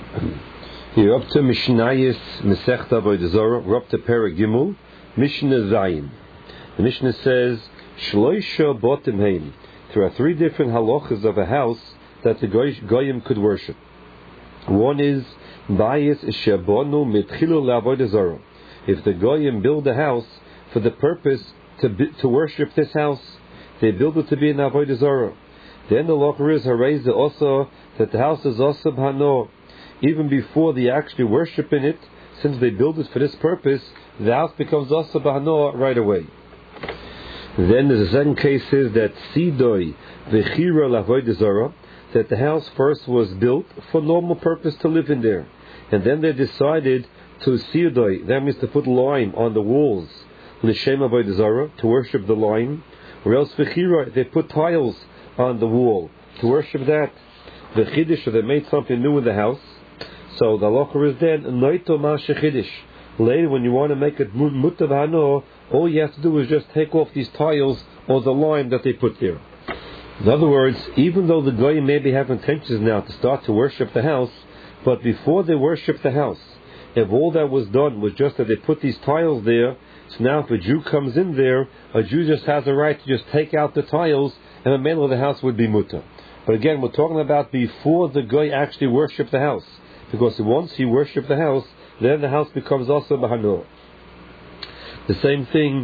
You're up to Mishnayis Masechta Avodah Zarah. We're up to Perek Gimel, Mishnah Zayin. The Mishnah says, Shloisha Botim Hein. There are three different halachas of a house that the Goyim could worship. One is Bayis Shebonu Mitchilu LaAvodah Zarah. If the Goyim build a house for the purpose to worship this house, they build it to be an Avodah Zarah. Then the halacha is Hareza also that the house is also B'hano. Even before they actually worship in it, since they build it for this purpose, the house becomes also B'hano right away. Then the second case is that Sidoi V'chira L'Avodah Zarah, that the house first was built for normal purpose to live in there, and then they decided to Sidoi, that means to put lime on the walls, L'Shem Avodah Zarah, to worship the lime, or else V'chira, they put tiles on the wall to worship that. V'chidish, or they made something new in the house. So the halacha is then noito ma'ashechidish. Later, when you want to make it mutar b'hano, all you have to do is just take off these tiles or the lime that they put there. In other words, even though the goyim maybe have intentions now to start to worship the house, but before they worship the house, if all that was done was just that they put these tiles there, so now if a Jew comes in there, a Jew just has a right to just take out the tiles, and the man of the house would be mutar. But again, we're talking about before the goy actually worshipped the house. Because once he worshipped the house, then the house becomes also B'hano. The same thing,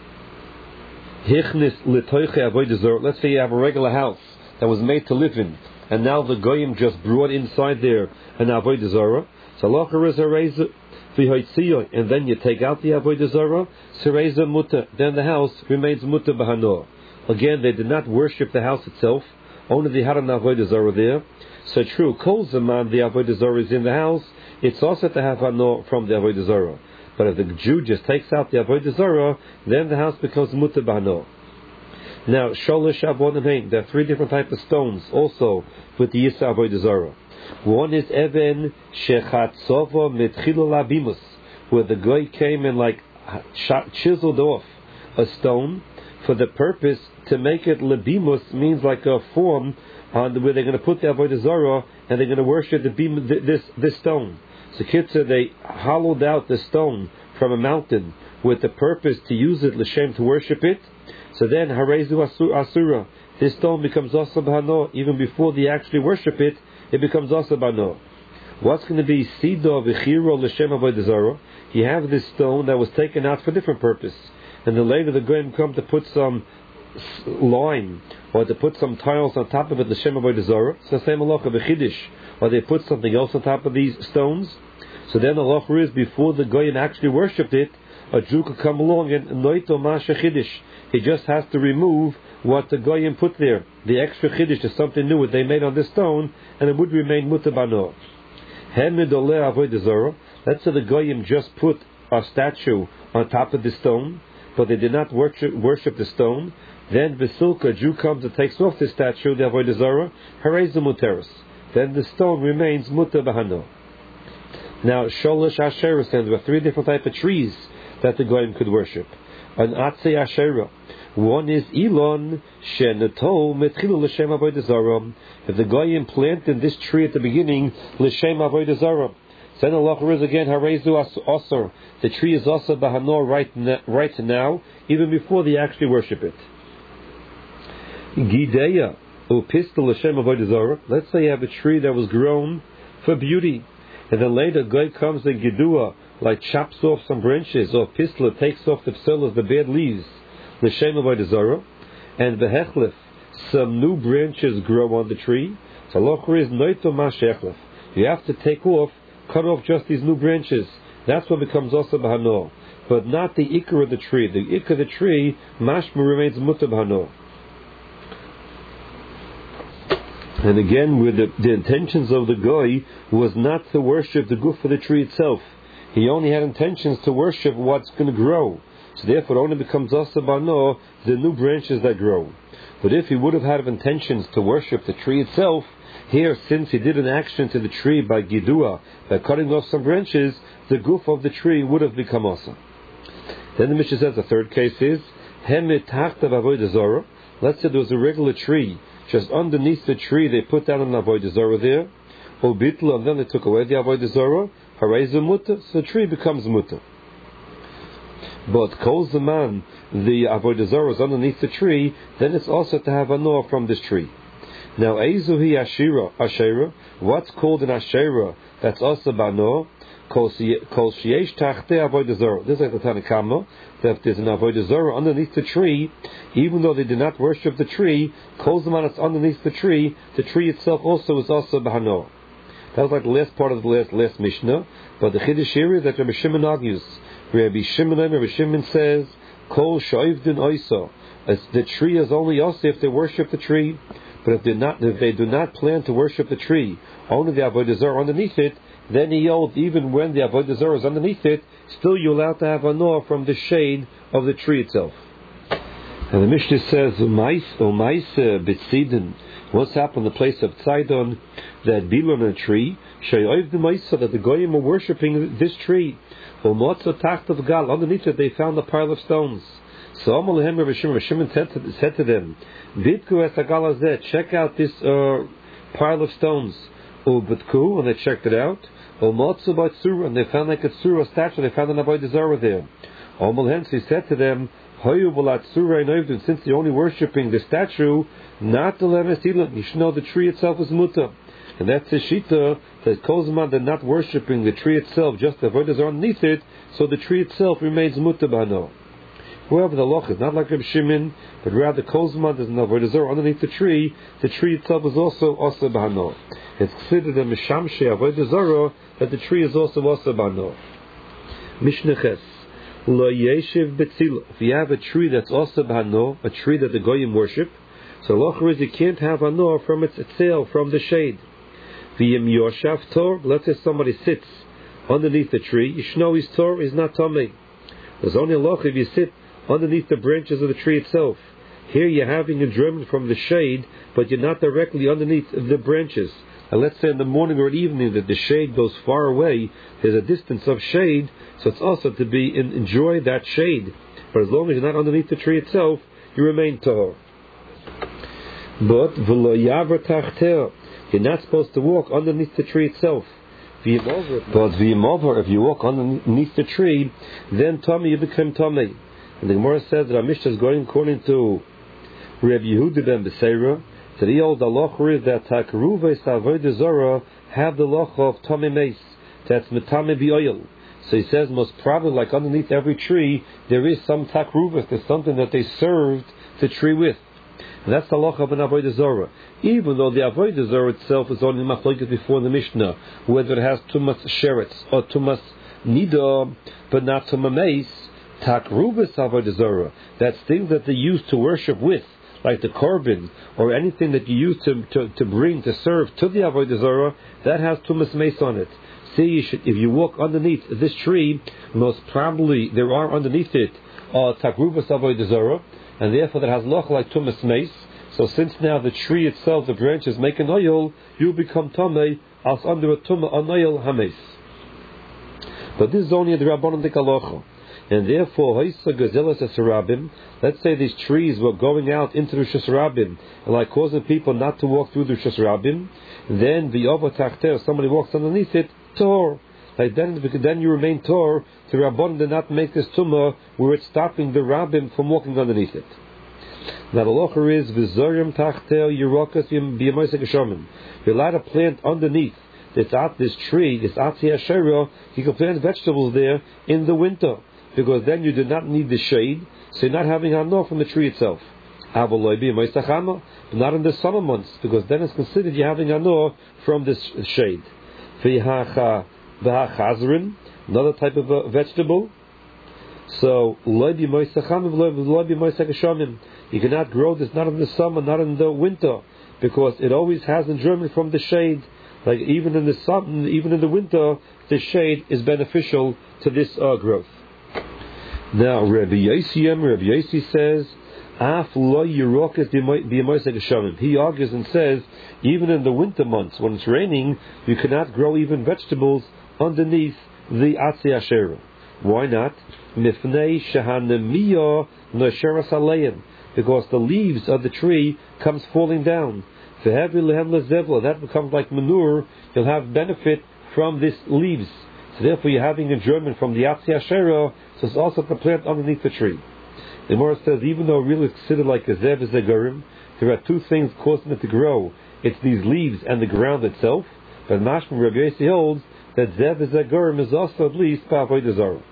Hichnis L'toiche Avodah Zarah. Let's say you have a regular house that was made to live in, and now the goyim just brought inside there an Avodah Zarah. So halacha is Hareza V'hoitziyo, and then you take out the Avodah Zarah, Sereza Muta. Then the house remains Muta B'hano. Again, they did not worship the house itself, only they had an Avodah Zarah there. So true, Kol Zaman, the Avodah Zarah is in the house, it's also to have Hano from the Avodah Zarah. But if the Jew just takes out the Avodah Zarah, then the house becomes Mutar B'hano. Now, Sholosh Avodim Hein, there are three different types of stones also with the Yisa Avodah Zarah. One is Even Shechatzovo Mitchilu Labimus, where the guy came and chiseled off a stone for the purpose to make it Labimus, means like a form on where they're going to put the Avodah Zarah and they're going to worship this stone. So Kitzur, they hollowed out the stone from a mountain with the purpose to use it l'shem to worship it. So then Harezu Asura, this stone becomes also B'hano. Even before they actually worship it, it becomes also B'hano. What's going to be Sido V'chiro l'shem Avodah Zarah? You have this stone that was taken out for different purpose, and then later the Goyim come to put some lime or to put some tiles on top of it, l'shem Avodah Zarah. It's the same halacha b'chidish, or they put something else on top of these stones. So then the halacha is before the Goyim actually worshipped it, a Jew could come along and noito masha chidish. He just has to remove what the Goyim put there. The extra chidish is something new that they made on this stone, and it would remain mutar b'hano. Hemidoleh Avodah Zarah. Let's say the Goyim just put a statue on top of the stone, but they did not worship the stone. Then Vesilka, Jew comes and takes off the statue, the Avodah Zarah, Hareza Muteris. Then the stone remains Mutar B'hano. Now, Sholosh Asherah stands with three different types of trees that the Goyim could worship. An Atzei Asherah. One is Elon Shenato Metchilu L'Shem Avodah Zarah. If the Goyim planted this tree at the beginning, L'Shem Avodah Zarah. Then Allah is again Harezu Asar. The tree is also B'hano right now, even before they actually worship it. Gideya Upistel L'Shem Avodah Zarah. Let's say you have a tree that was grown for beauty, and then later guy comes and Gidua, like chops off some branches, or Pistla takes off the psillas, the bad leaves, L'Shem Avodah Zarah, and the Hechlef, some new branches grow on the tree. So Allah is Noito Mashechlef. You have to cut off just these new branches. That's what becomes also B'hano, but not the Ikar of the tree. The Ikar of the tree, Mashma, remains Mutar B'hano. And again, with the intentions of the Goy was not to worship the goof of the tree itself. He only had intentions to worship what's going to grow. So therefore, it only becomes Asa B'hano, the new branches that grow. But if he would have had intentions to worship the tree itself, here, since he did an action to the tree by Gidua, by cutting off some branches, the goof of the tree would have become Asa. Then the Mishnah says the third case is Hemet Tachtav Avodah Zarah. Let's say there was a regular tree. Just underneath the tree, they put down an Avodah Zarah there. Ubitla, and then they took away the avodah zarah. Harei mutter, so the tree becomes mutter. But kol zaman the avodah zarah is underneath the tree, then it's also to have anor from this tree. Now, ezuhi ashera, what's called an ashera that's also banor? Kol sheyesh tachte avodah zarah. This is like the Tanakama, that there's an avodah zarah underneath the tree, even though they did not worship the tree. Kol zaman it's underneath the tree itself also is also banor. That was like the last part of the last Mishnah. But the Chiddush here is that Rabbi Shimon argues. Rabbi Shimon says, Kol shoivdin oisa. The tree is only also if they worship the tree. But if they do not plan to worship the tree, only the avodah zarah underneath it, then he holds even when the avodah zarah is underneath it, still you're allowed to have anor from the shade of the tree itself. And the Mishnah says, Umaisa b'tzidin. What's happened in the place of Tzidon, that bilon a tree, that the goyim were worshipping this tree. Underneath it they found a pile of stones. So Rabbi Shimon said to them, check out this pile of stones. And they checked it out. And they found like a tzura statue. They found an avodah zarah there. Hence he said to them, since they're only worshipping the statue, not the lemesilot, you should know the tree itself is mutter. And that's the shita that Kozman they're not worshipping the tree itself, just the avodah zarah underneath it, so the tree itself remains mutter b'hano. However, the loch is not like Reb Shimon, but rather Kozman there's an avodah zarah underneath the tree itself is also b'hano. It's considered a mishamshe avodah zarah that the tree is also b'hano. Mishnah Ches. If you have a tree that's also b'hano, a tree that the goyim worship, so locher is you can't have anor from its itself, from the shade. V'yim yoshav tor, let's say somebody sits underneath the tree, you should know his tor is not tamei. There's only a locher if you sit underneath the branches of the tree itself. Here you're having enjoyment from the shade, but you're not directly underneath the branches. And let's say in the morning or evening that the shade goes far away, there's a distance of shade, so it's also to be enjoy that shade. But as long as you're not underneath the tree itself, you remain tahor. But you're not supposed to walk underneath the tree itself. But if you walk underneath the tree, then Tommy you become Tommy. And the Gemara says that our Mishnah is going according to Reb Yehuda ben Beseira, that he holds the loch is that takruves avodah zarah have the loch of Tommy Meis, that's metame b'oil. So he says most probably like underneath every tree there is some takruvas, there's something that they served the tree with. And that's the loch of an avodah zarah. Even though the avodah zarah itself is only machlokes before the Mishnah, whether it has tumas sheretz or tumas nida, but not tumas meis, takruvas avodah zarah, that's things that they use to worship with, like the korban or anything that you use to bring to serve to the avodah zarah, that has tumas meis on it. See, if you walk underneath this tree, most probably there are underneath it takruvas avodah zarah, and therefore that has loch like tumas meis. So since now the tree itself, the branches make an oil, you become tamei as under a tumah an oil hameis. But this is only the Rabbanon Dekalocha. And therefore, let's say these trees were going out into the Rosh Hashanah and like causing people not to walk through the Rosh Hashanah, then the Ova Tachter, somebody walks underneath it, Tor. Like then you remain Tor. The Rabbanon did not make this Tumah where it's stopping the Rabbim from walking underneath it. Now the locher is Vizorim Tachter Yerokas B'Yamoisek Hashomin. You're allowed to plant underneath this tree, this Atzi Asherah, you can plant vegetables there in the winter, because then you do not need the shade, so you're not having hanor from the tree itself. But not in the summer months, because then it's considered you're having hanor from this shade. Another type of vegetable. So you cannot grow this not in the summer, not in the winter, because it always has enjoyment from the shade. Like even in the sun, even in the winter, the shade is beneficial to this growth. Now Rabbi Yossi says, he argues and says, even in the winter months when it's raining, you cannot grow even vegetables underneath the Atzi Asherah. Why not? Because the leaves of the tree comes falling down. That becomes like manure. You'll have benefit from these leaves. So therefore you're having enjoyment from the Atzi Asherah, so it's also the plant underneath the tree. The Gemara says, even though really it's considered like a Zev Zegurim, there are two things causing it to grow. It's these leaves and the ground itself. But Mashma Rabbi Yossi holds that Zev Zegurim is also at least Avodah Zarah.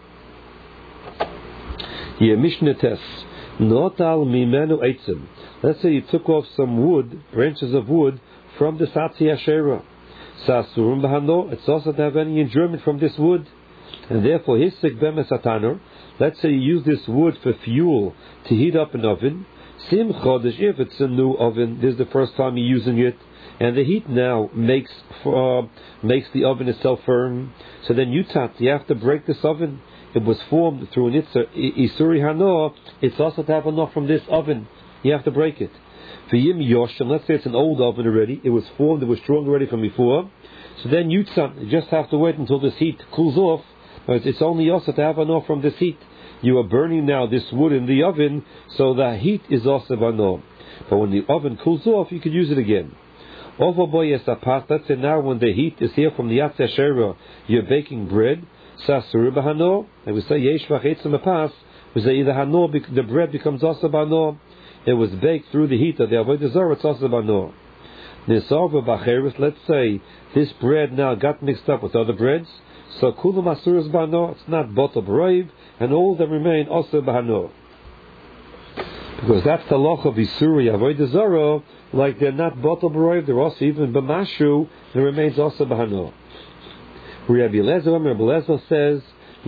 Here, Mishnah Tes. Notal mimenu eitzim. Let's say you took off some wood, branches of wood, from the Atzi Asherah. Sasurum bahano, it's also to have any enjoyment from this wood. And therefore, hisik bemes atanor. Let's say you use this wood for fuel to heat up an oven. Sim chodesh, if it's a new oven, this is the first time you're using it, and the heat now makes the oven itself firm. So then you have to break this oven. It was formed through an isuri hano. It's also to have enough from this oven. You have to break it. For yim yoshim, let's say it's an old oven already. It was formed. It was strong already from before. So then you just have to wait until this heat cools off. But it's only also to have enough from this heat. You are burning now this wood in the oven, so the heat is also enough. But when the oven cools off, you could use it again. Let's say now when the heat is here from the Atzi Asherah, you're baking bread. Sasur bahano, and we say yesh v'chetzim apas. We say either hano, the bread becomes also bano. It was baked through the heat of the avodah zarah. It's also bano. Nisarva b'cheres. Let's say this bread now got mixed up with other breads. So kulam asur is bano. It's not bottle brave, and all that remain also bano. Because that's the loch of isuri avodah zarah. Like they're not bottle brave, they're also even b'mashu. It remains also bano. Rabbi Eliezer says,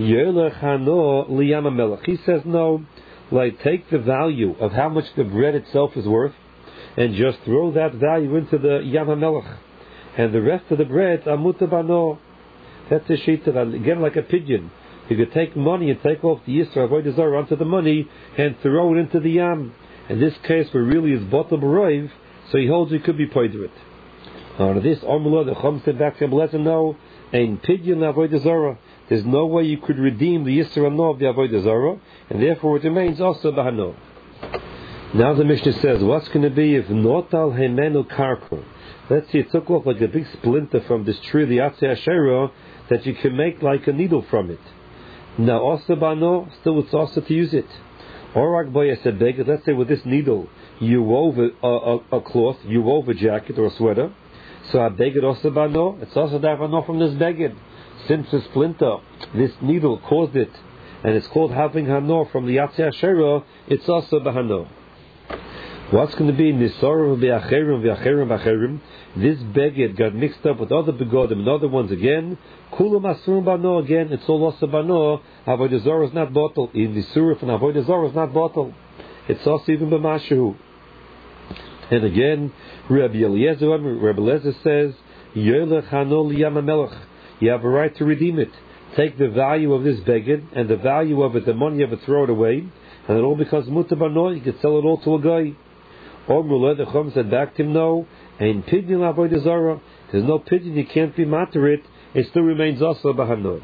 he says no, like take the value of how much the bread itself is worth and just throw that value into the Yam HaMelech, and the rest of the bread amuta bano. That's a sheet again like a pigeon. You could take money and take off the Yisra Avodah Zarah onto the money and throw it into the Yam. In this case where really is bottle b'roiv, so he holds it could be paid with it. On this Amula the Chum said back to him, no. Ein pidyon avodah zarah. There's no way you could redeem the Yisra Hano of the avodah zarah, and therefore it remains also b'hano. Now the Mishnah says, what's going to be if notal hemenu karko? Let's say it took off like a big splinter from this tree, the Atzi Asherah, that you can make like a needle from it. Now also b'hano, still it's also to use it. Or let's say with this needle you wove a cloth, you wove a jacket or a sweater. So a beged also bano, it's also to have enough from this beged. Since the splinter, this needle caused it, and it's called having hano from the Atzi Asherah, it's also bahano. What's going to be nisor v'acherim? This beged got mixed up with other begodim and other ones again. Kulam asurim bano again. It's all also bano. Avodah zarah is not bottle. In nisur from avodah zarah is not bottle. It's also even b'mashu. And again, Rabbi Eliezer says, Yelech hano liyam HaMelech. You have a right to redeem it. Take the value of this beged and the value of it, the money you have to throw it away, and it all becomes mutar bano. You can sell it all to a guy. Or Mullah the Chum said back to him, no, and pidyon avodah zarah. There's no pidyon, you can't be matter it. It still remains also bahano.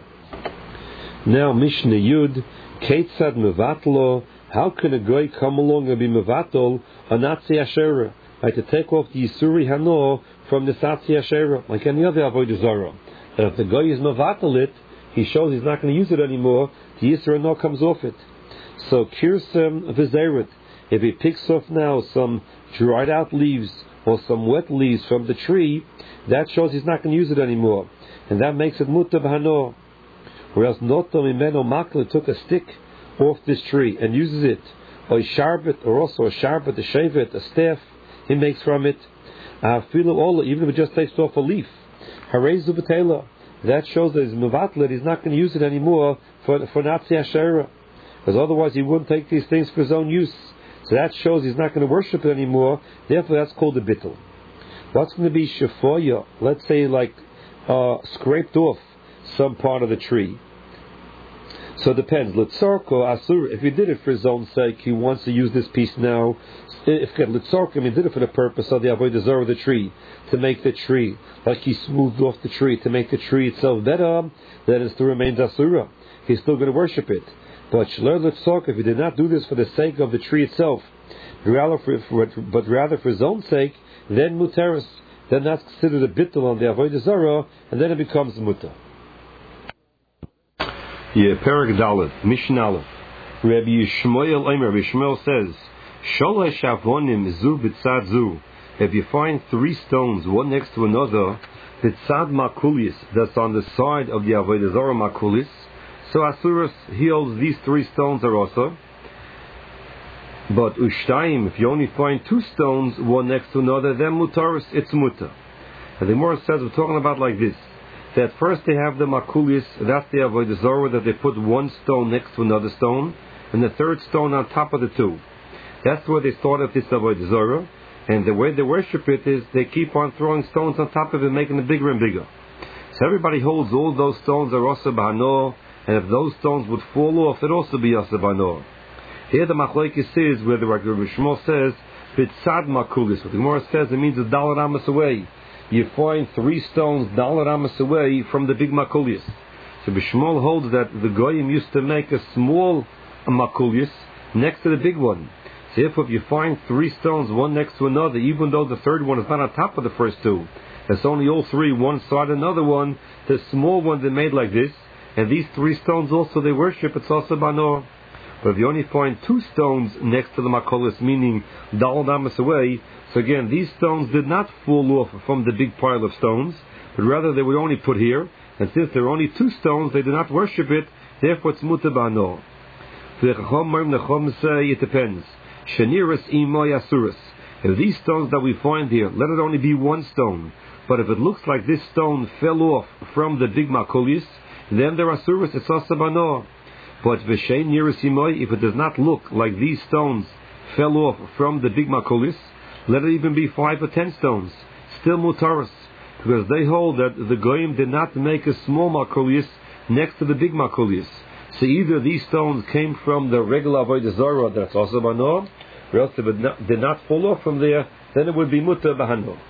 Now Mishnah Yud, Keitzad mevatlo. How can a guy come along and be mevatol an Atzi Asherah? Like to take off the Yisuri Hano from the Atzi Asherah, like any other avodah zarah. And if the guy is mevatol it, he shows he's not going to use it anymore. The Yisuri Hano comes off it. So kirsem v'zeret. If he picks off now some dried out leaves or some wet leaves from the tree, that shows he's not going to use it anymore, and that makes it mutar b'hano. Whereas noto mimeno makle took a stick off this tree and uses it, or a sharbet, or also a sharbet, a shevet, a staff, he makes from it. Even if it just takes off a leaf, harezu b'tela, that shows that he's mevatlet. He's not going to use it anymore for Atzi Asherah, because otherwise he wouldn't take these things for his own use. So that shows he's not going to worship it anymore. Therefore, that's called a bittul. What's going to be shefoya? Let's say like scraped off some part of the tree. So it depends. Litzorko asur. If he did it for his own sake, he wants to use this piece now. If litzorko, he did it for the purpose of the avodah zarah of the tree, to make the tree like he smoothed off the tree to make the tree itself better, then it still remains asura. He's still going to worship it. But shler litzorko, if he did not do this for the sake of the tree itself, but rather for his own sake, then muteris. Then that's considered a bittul on the avodah zarah, and then it becomes mutar. Perek Dalet, Mishnah Aleph. Rabbi Yishmael Omer, Rabbi Yishmael says, Sholosh avonim zu b'tzad zu. If you find 3 stones, one next to another, b'tzad makulis, that's on the side of the avodah zarah makulis, so Asuras, he holds these 3 stones are also. But Ushtayim, if you only find 2 stones, one next to another, then mutaris, it's muta. And the Gemara says, we're talking about like this, that first they have the makulis, that's the avodah zarah, that they put 1 stone next to another stone, and the 3rd stone on top of the 2. That's where they started this avodah zarah, and the way they worship it is they keep on throwing stones on top of it, making it bigger and bigger. So everybody holds all those stones are also b'hanor, and if those stones would fall off, it'd also be also b'hanor. Here the machlokes is where the Rabbi Shmuel says b'tzad makulis. What the Gemara says, it means a dollar amas away. You find 3 stones dollar amas away from the big makulis. So Bishmuel holds that the goyim used to make a small makulis next to the big one. So if you find 3 stones one next to another, even though the 3rd one is not on top of the first 2, it's only all 3 one side another one. The small one they made like this, and these 3 stones also they worship. It's also banor. But if you only find 2 stones next to the makolis, meaning dal damas away, so again, these stones did not fall off from the big pile of stones, but rather they were only put here, and since there are only 2 stones, they did not worship it, therefore it's muta ba'ano. The Chacham say it depends. Sheniris imoy asuris. If these stones that we find here, let it only be 1 stone, but if it looks like this stone fell off from the big makolis, then there are asuris, it's also ba'ano. But v'shein niris imoy, if it does not look like these stones fell off from the big makulis, let it even be 5 or 10 stones, still mutaris, because they hold that the goyim did not make a small makulis next to the big makulis. So either these stones came from the regular avodah zarah, that's also bano, or else if it did not fall off from there, then it would be mutar b'hano.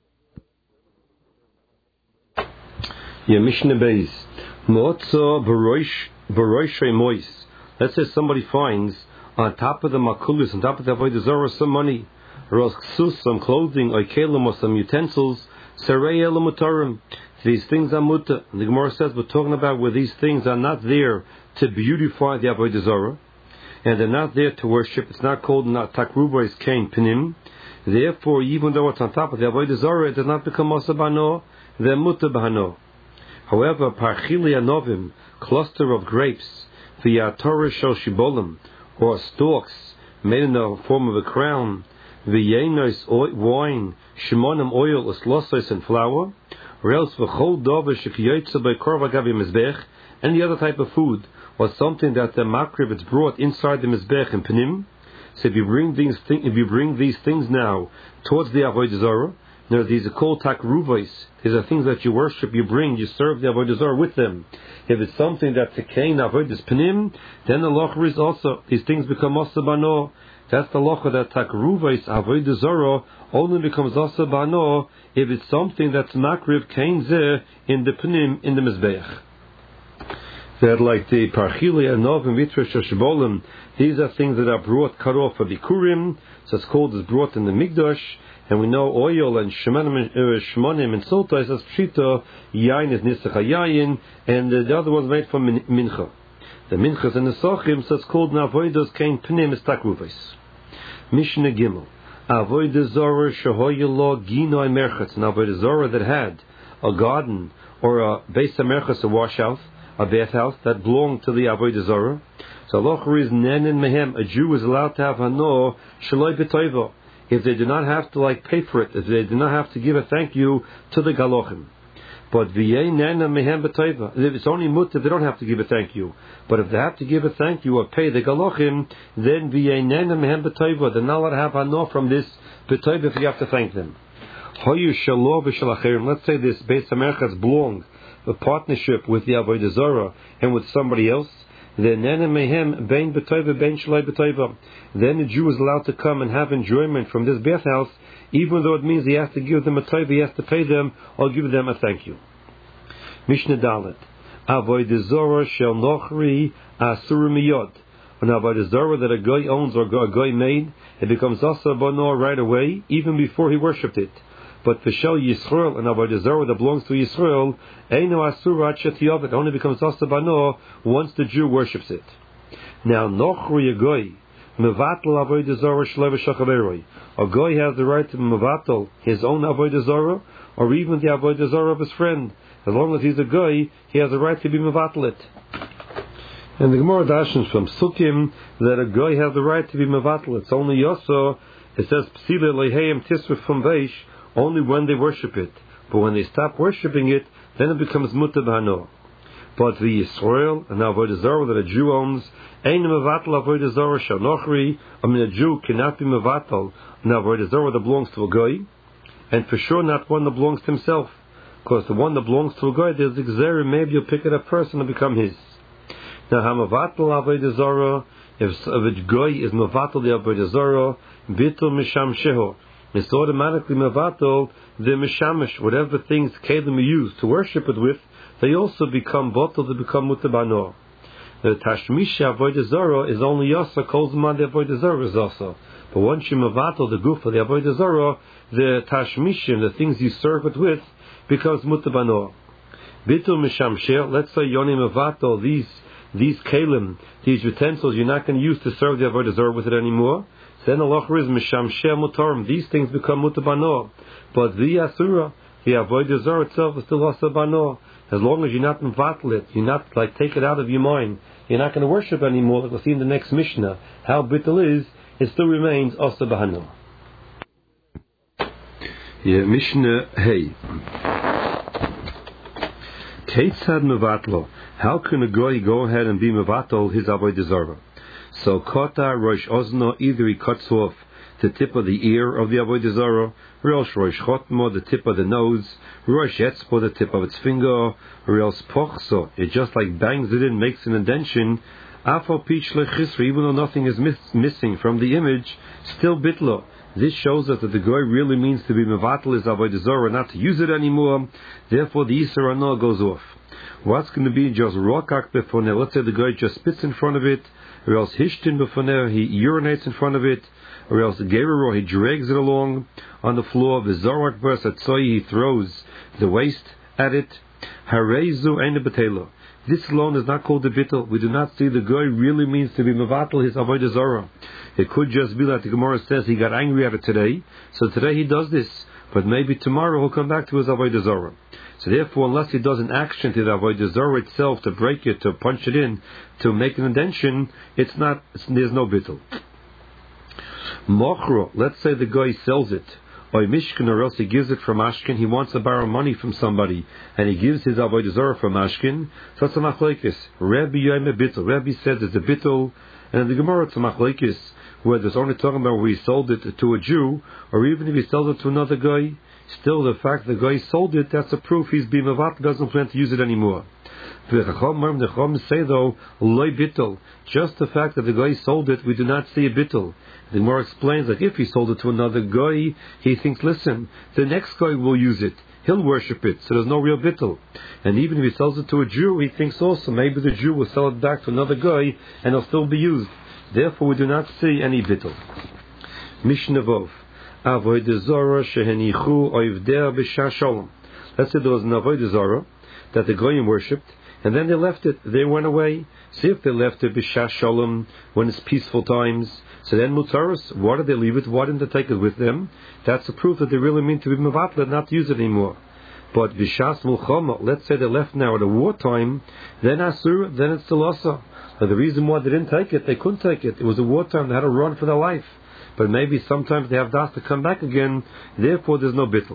Mishnah Beis, Mo'otzo Baroishay Mois. Let's say somebody finds on top of the makulis, on top of the avodah zarah, some money, or else some clothing, or kelim, or some utensils. Sarei elamutarim. These things are muta. The Gemara says we're talking about where these things are not there to beautify the avodah zarah, and they're not there to worship. It's not called takruba is kain pinim. Therefore, even though it's on top of the avodah zarah, it does not become asa bano. They're muta b'hano. However, parchili anovim, cluster of grapes, via Torah shel shibolim, or stalks made in the form of a crown, v'yenos wine, shimonim oil, uslosos and flour, or else v'chol dover shekiyotze by korva gavi mizbech, any other type of food, or something that the makrib is brought inside the mizbech and penim. So if you bring these things now towards the avodah zarah, now these are called takruvos. These are things that you worship, you bring, you serve the avodah zarah with them. If it's something that's a kain avodah penim, then the locha is also these things become also bano. That's the locha that takruvos avodah zarah only becomes also bano if it's something that's makriv kain zeh in the penim in the mizbeach. That like the parchili anov and mitra shashbolim, these are things that are brought cut off for the kurim, so it's called is brought in the mikdash. And we know oil and shmonim and sultais as pshita, yain is nisach yayin, and the other one's made from mincha. The minchas and the sochim, so it's called navoidos kain pnim estakruves. Mishnah Gimel, avodah zarah shehoyelo ginoi merchatz, an avodah zarah that had a garden or a beis merchatz, a washhouse, a bathhouse that belonged to the avodah zarah. So locher is nenin mehem, a Jew is allowed to have hano shaloi b'toivo, if they do not have to pay for it, if they do not have to give a thank you to the galochim. But if it's only mutter, they don't have to give a thank you. But if they have to give a thank you or pay the galochim, then they're not allowed to have hano from this b'toiva if you have to thank them. Let's say this Beis HaMerchatz belong a partnership with the avodah zarah and with somebody else. Then the Jew is allowed to come and have enjoyment from this bathhouse, even though it means he has to give them a taiva, he has to pay them or give them a thank you. Mishnah Dalet, avodah zarah shel nochri asur miyod. an avodah zarah that a guy owns or a guy made, it becomes asa bano right away, even before he worshipped it. But v'shel Yisrael, an avodah zarah that belongs to Yisrael, eino asur ad shetiyav, it only becomes asa bano once the Jew worships it. Now, nochri a guy mevatel avodah zarah shlev shachaveroi. A guy has the right to mevatel his own avodah zarah, or even the avodah zarah of his friend. As long as he's a guy, he has the right to be mevatel it. And the Gemara dashes from Sukkim that a guy has the right to be mevatel. It's only Yoso. It says Psile leheim tisruf from Veish, only when they worship it. But when they stop worshipping it, then it becomes mutar b'hano. But the Yisrael, an avodah zarah that a Jew owns, ein mevatel avodah zarah shanochri. I mean, a Jew cannot be mevatel an avodah zarah that belongs to a guy, and for sure not one that belongs to himself. Because the one that belongs to a guy, there's a gzerim, maybe you'll pick it up first and it'll become his. Now, ha'mavatel avodah zarah, if a guy is mavatel the avodah zarah, bitul misham sheho, it's automatically mavatel the mishamish, whatever things kelim we use to worship it with, they also become botel, they become mutar b'hano. The tashmisha avodah zarah is only yasa, kol zman the avodah zarah is also. But once you mavatel the guf of the avodah zarah, the tashmishim, the things you serve it with, becomes mutar b'hano. Bitul misham sheho, let's say yoni mavatel these kalim, these utensils, you're not going to use to serve the avodah zarah with it anymore. So then Allah is misham sheh mutarim. These things become mutar b'hano. But the asura, the avodah zarah itself, is still asa b'hano. As long as you're not mevatel it, you're not like take it out of your mind, you're not going to worship anymore. Like we'll see in the next Mishnah, how bittul is, it still remains asa b'hano. Yeah, Mishnah Hey. Keitzad mevatlo. How can a guy go ahead and be mevatel his avodah zarah? So kota rosh ozno, either he cuts off the tip of the ear of the avodah zarah, rosh chotmo, the tip of the nose, rosh etzpo, the tip of its finger, or else pochso, it just like bangs it in, makes an indention. Afal pitch lechisra, even though nothing is missing from the image, still bitlo. This shows us that the guy really means to be mevatel his avodah zarah, not to use it anymore. Therefore, the Yisur Hana goes off. What's going to be just rokak befoneh? Let's say the guy just spits in front of it, or else hishtin befoneh, he urinates in front of it, or else gerero, he drags it along on the floor. V'zorak bas atzoi, he throws the waste at it. Hareizu ein betelo. This alone is not called the bittul. We do not see the guy really means to be mevatel his avodah zarah. It could just be like the Gemara says he got angry at it today, so today he does this, but maybe tomorrow he'll come back to his avodah zarah. So therefore, unless he does an action to the avodah zarah itself to break it, to punch it in, to make an indention, there's no bittul. Mochro, let's say the guy sells it, or mishkan, or else he gives it from Ashkin. He wants to borrow money from somebody, and he gives his avodah zarah from Ashkin. So it's a machlekes. Rabbi Yoime bittul. Rabbi said there's a bittul, and in the Gemara it's a machlekes, where there's only talking about where he sold it to a Jew, or even if he sold it to another guy. Still, the fact the guy sold it, that's a proof he's being mevatel, doesn't plan to use it anymore. The Chacham say though, loy bittul. Just the fact that the guy sold it, we do not see a bittul. The Gemara explains that if he sold it to another guy, he thinks, listen, the next guy will use it. He'll worship it, so there's no real bittul. And even if he sells it to a Jew, he thinks also maybe the Jew will sell it back to another guy and it'll still be used. Therefore, we do not see any bittul. Mishnah Vov. Avodah zarah shehenichu oivdeh b'shah shalom. Let's say there was an avodah zarah that the goyim worshipped, and then they left it. They went away. See if they left it b'shah shalom when it's peaceful times. So then mutaros. Why did they leave it? Why didn't they take it with them? That's a proof that they really mean to be mevatel, not to use it anymore. But b'shas mulchama, let's say they left now at a wartime, then asur, then it's still asa. Now the reason why they didn't take it, they couldn't take it. It was a wartime. They had to run for their life. But maybe sometimes they have das to come back again. Therefore, there's no bittul.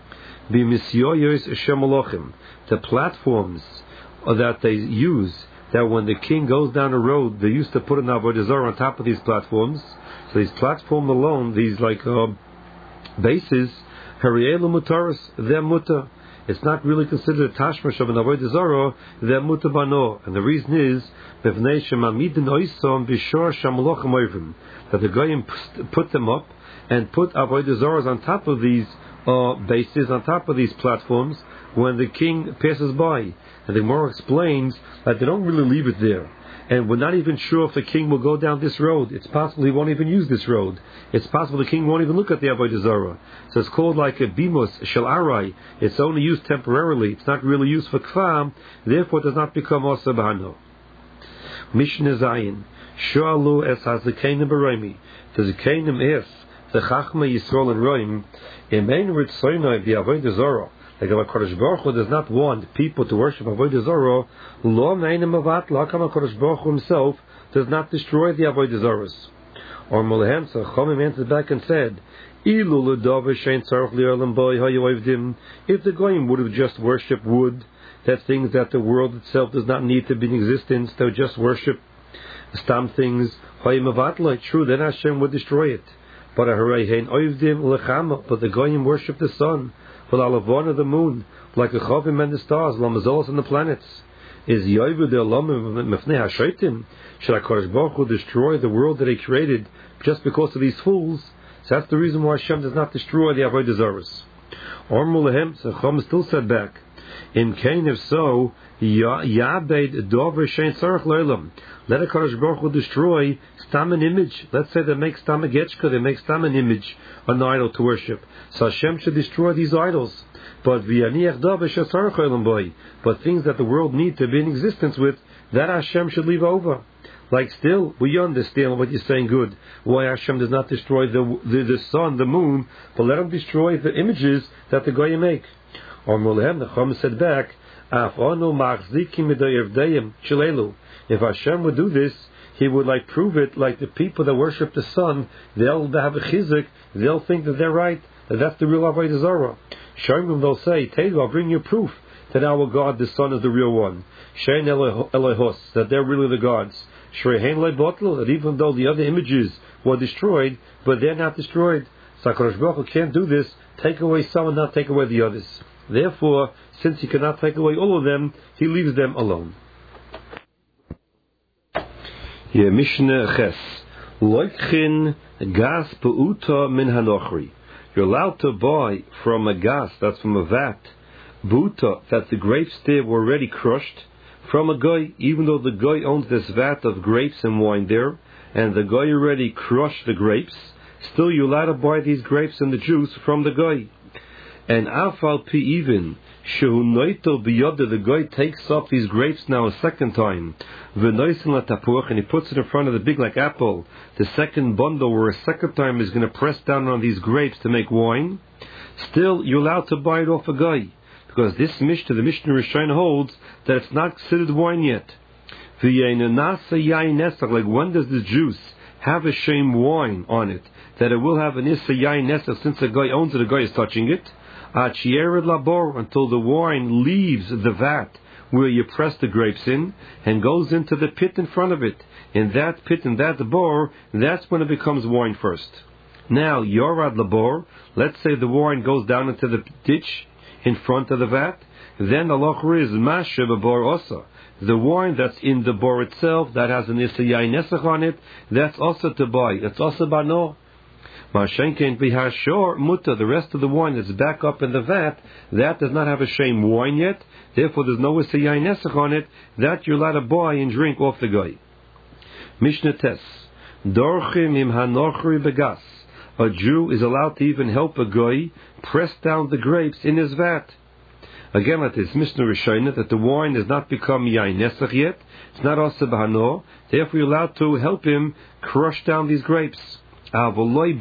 The platforms that they use, that when the king goes down the road, they used to put an avodah zarah on top of these platforms. So these platforms alone, these like bases, harielu mutaris, they're mutar. It's not really considered a tashmash of an avodah zarah, they're mutar b'hano. And the reason is that the goyim put them up and put avodah zarahs on top of these bases, on top of these platforms when the king passes by. And the Gemara explains that they don't really leave it there. And we're not even sure if the king will go down this road. It's possible he won't even use this road. It's possible the king won't even look at the Avodah Zarah. So it's called like a bimus shel arai. It's only used temporarily. It's not really used for kfam. Therefore, it does not become asa b'hano. Mishnah Zayin. Shoalu es hazekeinim b'roimi. The zekeinim ask the Chachma Yisrael and Roim. Imein ritzoynai b'Avodah Zarah. Like HaKadosh Baruch Hu does not want people to worship Avodah Zarah, lo meinim avat l'akam HaKadosh Baruch Hu himself does not destroy the Avodah Zarahs. Or Mulhem Chachamim answered back and said, Ilu l'davar shein tzarich li'olam bo hayu. If the Goyim would have just worshipped wood, that things that the world itself does not need to be in existence, they would just worship stam things, hayu mavatla, true, then Hashem would destroy it. But the Goyim worship the sun, for the alavon of the moon, like the chavim and the stars, lamazolos and the planets. Is Yoivu the Elamim mefnei hashaitim? Should HaKadosh Baruch Hu destroy the world that He created just because of these fools? So that's the reason why Hashem does not destroy the Avodah Zarahs. Or Mulehem, so Chum still said back, in Cain, if so, Ya'abed dover shein tzarich lo'elam. Let HaKadosh Baruch Hu destroy stam an image. Let's say they make stam a getchka, they make stam an image, an idol to worship. So Hashem should destroy these idols. But v'yaniach dover shein tzarich lo'elam boy. But things that the world need to be in existence with, that Hashem should leave over. Like still, we understand what you're saying good. Why Hashem does not destroy the sun, the moon, but let Him destroy the images that the Goyim make. Or Mulhem, the Chum said back, if Hashem would do this, He would like prove it like the people that worship the sun, they'll have a chizuk, they'll think that they're right, that that's the real Avodah Zarah. Showing them, they'll say, Teilu, I'll bring you proof that our God, the sun, is the real one. Shein Elohos, that they're really the gods. Shrehein Leibotl, that even though the other images were destroyed, but they're not destroyed. So HaKadosh Baruch Hu can't do this, take away some and not take away the others. Therefore, since He cannot take away all of them, He leaves them alone. Here, Mishnah Ches. Loikchin gas peuta min hanochri. You're allowed to buy from a gas, that's from a vat, buta, that the grapes there were already crushed, from a guy, even though the guy owns this vat of grapes and wine there, and the guy already crushed the grapes, still you're allowed to buy these grapes and the juice from the guy. And afal pi even, shehu noito biyada, the guy takes up these grapes now a second time, v'noisin latapuach, and he puts it in front of the big like apple, the second bundle where a second time is going to press down on these grapes to make wine, still you're allowed to buy it off a guy. Because this Mishnah, the Mishnah Rishon holds that it's not considered wine yet. Like when does the juice have a shame wine on it, that it will have an issa yain nesach, since the guy owns it, the guy is touching it, until the wine leaves the vat where you press the grapes in and goes into the pit in front of it. In that pit, in that bor, that's when it becomes wine first. Now, yorad labor, let's say the wine goes down into the ditch in front of the vat, then the locher is mashe b'bor osa. The wine that's in the bor itself, that has an issa yain nesach on it, that's also to buy. That's also bano. Mashenkein b'hashor muta. The rest of the wine that's back up in the vat, that does not have a shame wine yet. Therefore, there's no issa yain nesach on it. That you're allowed to buy and drink off the guy. Mishnah Tes. Dorchim im hanochri begas. A Jew is allowed to even help a guy press down the grapes in his vat. Again, like this Mishnah Rishonah, that the wine has not become yain nesach yet. It's not asa b'hano. Therefore, you're allowed to help him crush down these grapes. But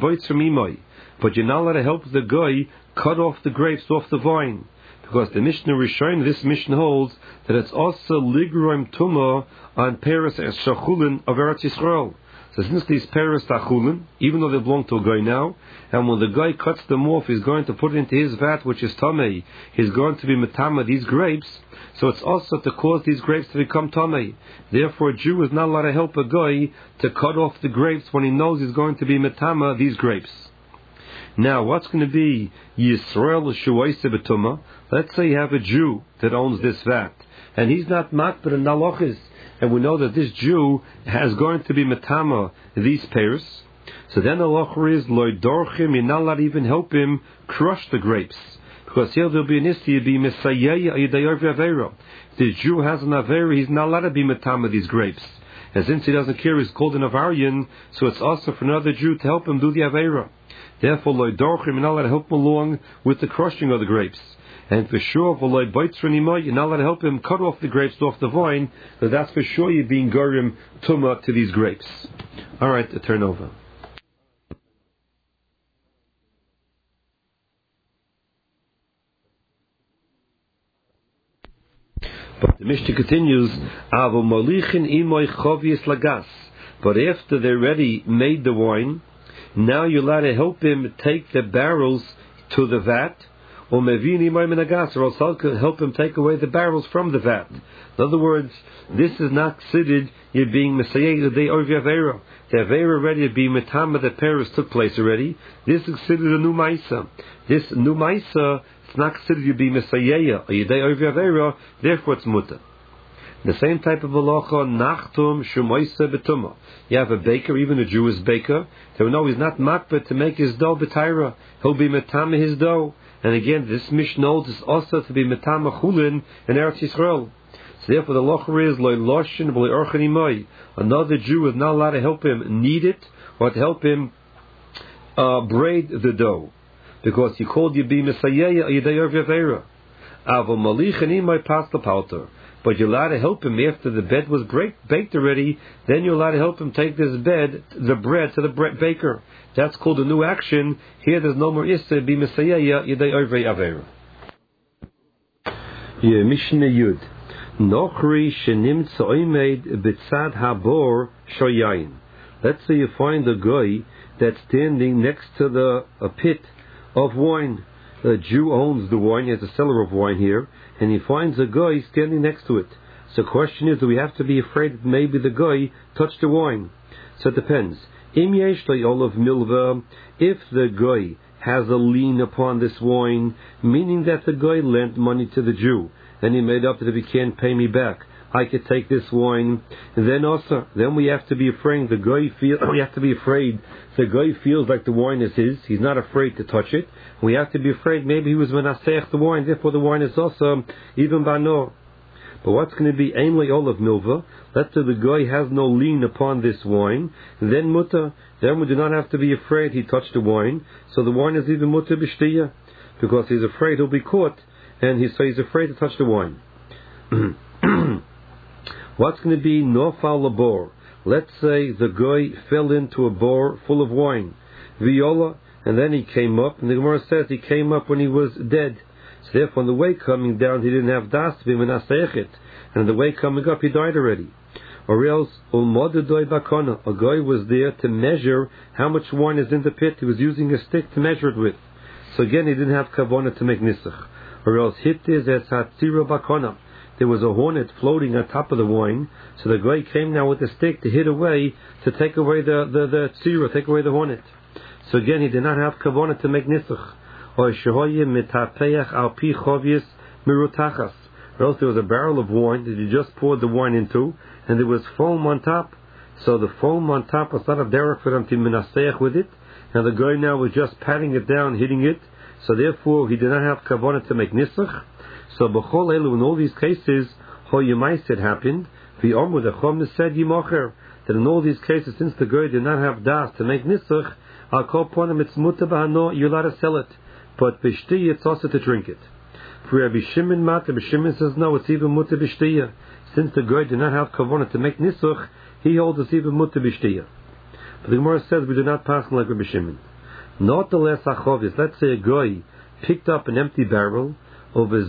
you're not allowed to help the guy cut off the grapes off the vine. Because the Mishnah Rishon, this Mishnah holds that it's also ligroim tumah on peres and shachulin of Eretz Yisrael. So since these peres tachulin, even though they belong to a guy now, and when the guy cuts them off, he's going to put it into his vat, which is tamei. He's going to be metama these grapes, so it's also to cause these grapes to become tamei. Therefore, a Jew is not allowed to help a guy to cut off the grapes when he knows he's going to be metama these grapes. Now, what's going to be Yisrael Shuwaisa B'Tumah? Let's say you have a Jew that owns this vat, and he's not makbid in nalochis, and we know that this Jew is going to be metama these pairs. So then the locher is loydorchim, you're not allowed to even help him crush the grapes, because here there'll be an issue, be mesayei aydayor v'avera. The Jew has an avera, he's not allowed to be metama these grapes. and since he doesn't care, he's called an Avarian, so it's also for another Jew to help him do the Aveira. Therefore, Loi Dorchim, you're not allowed to help him along with the crushing of the grapes. And for sure, Loi Beitzranimai, you're not allowed to help him cut off the grapes off the vine, but that's for sure you're being Gorim Tumah to these grapes. Alright, a turnover. But the Mishnah continues, Avo Molichin Imoy Chovius Lagas. But after they already made the wine, now you're allowed to help him take the barrels to the vat, or Mevin Imoy Menagas, or else help him take away the barrels from the vat. In other words, this is not considered you're being Messiah the day of Avera. The Avera already being Metama, the Paris took place already. This is considered a new Maisa. This new Maisa, it's not considered you be Messiah or Yedei Ovi Avera, therefore it's Mutter. The same type of halacha, Nachtum Shumoisa Betuma. You have a baker, even a Jewish baker, they will know he's not makbet to make his dough betaira. He'll be metama his dough. And again, this Mishnah is also to be metama chulin in Eretz Yisrael. So therefore the halacha is loy loshin v'loy orchen imay. Another Jew is not allowed to help him knead it or to help him braid the dough, because he called you be Messiah Yedei Avera. Avo Malich and Imay pass the palter. But you're allowed to help him after the bread was baked already. Then you're allowed to help him take this bread to the baker. That's called a new action. Here there's no more issa be Messiah Yedei Ovei Avera. Mishnah Yud. Nochri shenim tzoimed b'tzad habor shoyayin. Let's say you find a guy that's standing next to a pit of wine. A Jew owns the wine, he has a cellar of wine here, and he finds a guy standing next to it. So the question is, do we have to be afraid that maybe the guy touched the wine? So it depends. Im yesh olav milva, if the guy has a lien upon this wine, meaning that the guy lent money to the Jew, and he made up that if he can't pay me back, I could take this wine. And then we have to be afraid. We have to be afraid. The guy feels like the wine is his. He's not afraid to touch it. We have to be afraid. Maybe he was menaseach the wine. Therefore, the wine is also even bano. But what's going to be ainly olav milva? Let's say the guy has no lien upon this wine. Then mutter. Then we do not have to be afraid he touched the wine. So the wine is even mutter b'shtiya, because he's afraid he'll be caught, and he's afraid to touch the wine. What's going to be nofal labor? Let's say the guy fell into a bore full of wine, viola, and then he came up, and the Gemara says he came up when he was dead. So therefore, on the way coming down, he didn't have das to be menasechet, and on the way coming up, he died already. Or else, ulmodudoi bakona, a guy was there to measure how much wine is in the pit. He was using a stick to measure it with. So again, he didn't have kavana to make nisach. Or else, hittiz es hatzira bakona. There was a hornet floating on top of the wine, so the guy came now with a stick to hit away, to take away the tzira, take away the hornet. So again, he did not have kavanah to make nisach. Or shehoye mitapeach al pi chovius mirutachas. Or else there was a barrel of wine that you just poured the wine into, and there was foam on top. So the foam on top was not a derech for them to minaseach with it, and the guy now was just patting it down, hitting it. So therefore, he did not have kavanah to make nisach. So b'chol elu, in all these cases, hoyemais happened. The Omer, the Chom said yimocher, that in all these cases, since the guy did not have das to make nisach, I'll call upon him, it's muta b'hano, you're allowed to sell it. But b'shtiya, it's also to drink it. For Rabbi Shimon Rabbi Shimon says no, it's even muta b'shtiya. Since the guy did not have kavanah to make nisach, he holds it's even muta b'shtiya. But the Gemara says we do not pass like Rabbi Shimon. Not the less achovis. Let's say a guy picked up an empty barrel, now we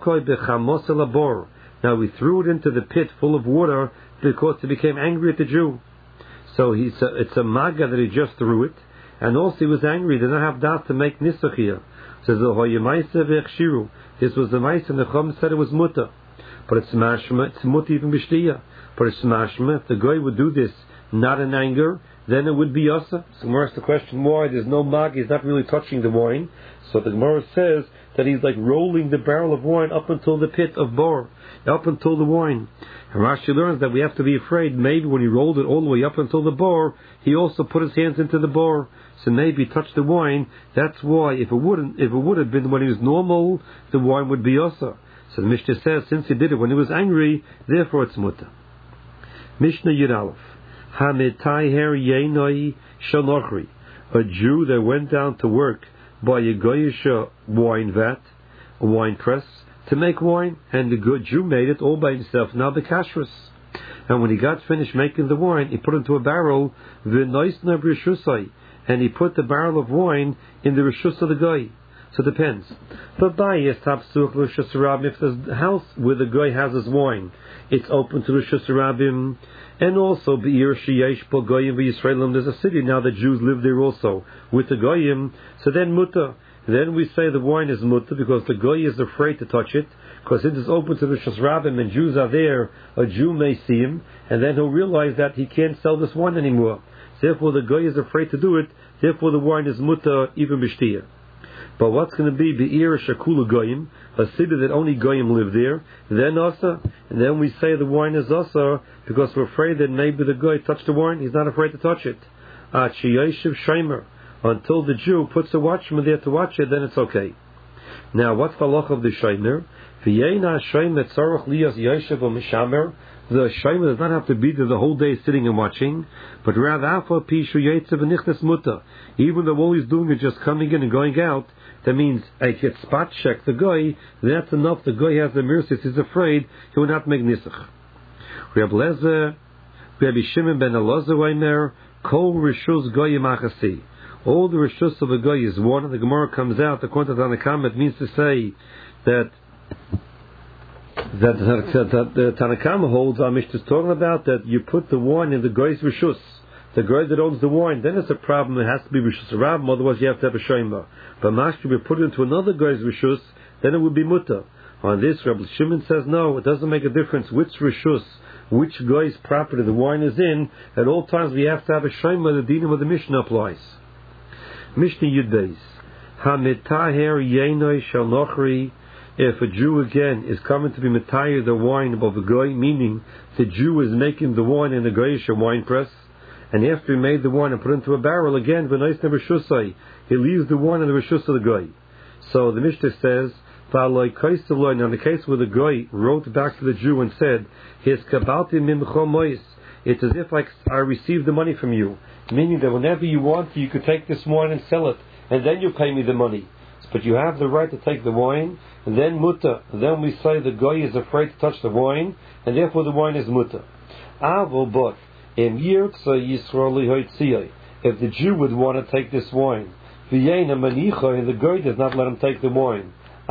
threw it into the pit full of water because he became angry at the Jew. So it's a maga that he just threw it, and also he was angry. He did not have das to make nisach here. Says this was the mice, and the Chum said it was muta. But it's mashma, it's muta even b'shtiya. But it's mashma, if the guy would do this not in anger, then it would be yasa. So Gemara asks the question why there's no mag, he's not really touching the wine. So the Gemara says that he's like rolling the barrel of wine up until the pit of bor, up until the wine. And Rashi learns that we have to be afraid maybe when he rolled it all the way up until the bor, he also put his hands into the bor. So maybe he touched the wine. That's why if it would have been when he was normal, the wine would be yasa. So the Mishnah says since he did it when he was angry, therefore it's muta. Mishnah Yud Aleph. Hamitayher Yenoi Shanochri, a Jew that went down to work by a Goyish wine vat, a wine press, to make wine, and the good Jew made it all by himself, now the kashrus. And when he got finished making the wine, he put it into a barrel, v'noisna b'rishusai, and he put the barrel of wine in the rishus of the guy. So it depends. But if the house where the guy has his wine, it's open to rishus rabim, and also be'ir sheyesh bo goyim v'Yisraelim, there's a city now that Jews live there also with the goyim. So then mutter. Then we say the wine is mutter because the goy is afraid to touch it, because it is open to the Rishus Rabbim and Jews are there. A Jew may see him, and then he'll realize that he can't sell this wine anymore. Therefore, the goy is afraid to do it. Therefore, the wine is mutter even b'shtia. But what's going to be be'ir shakula goyim, a city that only goyim live there? Then asa, and then we say the wine is asa because we're afraid that maybe the goy touched the wine. He's not afraid to touch it. Sheyeshiv sheimer. Until the Jew puts a watchman there to watch it, then it's okay. Now, what's the halach of the sheimer? The sheimer does not have to be there the whole day sitting and watching, but rather even though all he's doing is just coming in and going out, that means I get spot check the guy, that's enough. The guy has the mercy, he's afraid he will not make nisach. Rabbi Shimon ben Elazar Weimer, Kol Rishus Goyim Achasi. All the rishus of a guy is one, and the Gemara comes out, according to Tanna Kamma, it means to say that the Tanna Kamma holds, our Mishnah is talking about, that you put the wine in the guy's rishus. The guy that owns the wine, then it's a problem, it has to be rishus rabbim, otherwise you have to have a shema. But mashke we put it into another guy's rishus, then it would be mutter. On this, Rabbi Shimon says no, it doesn't make a difference which rishus, which guy's property the wine is in. At all times we have to have a shema, the dinim of the Mishnah applies. Mishnah Yud Beis. Hamitaher Yenoi Shel Nochri. If a Jew again is coming to be mitayer the wine above a goy, meaning the Jew is making the wine in a goyish wine press, and after he made the wine and put it into a barrel again, v'nois ne'b'rishusai, he leaves the wine in the rishus of the goy. So the Mishnah says, v'aloi koiseloi. Now in the case where the goy wrote back to the Jew and said, "His kabalti mimcho mois," it's as if like I received the money from you. Meaning that whenever you want, you could take this wine and sell it, and then you pay me the money. But you have the right to take the wine, and then mutter. Then we say the guy is afraid to touch the wine, and therefore the wine is mutter. Avo but in Yirtza Yisraeli Hoitziyai, if the Jew would want to take this wine, V'yeina Manicha, and the guy does not let him take the wine,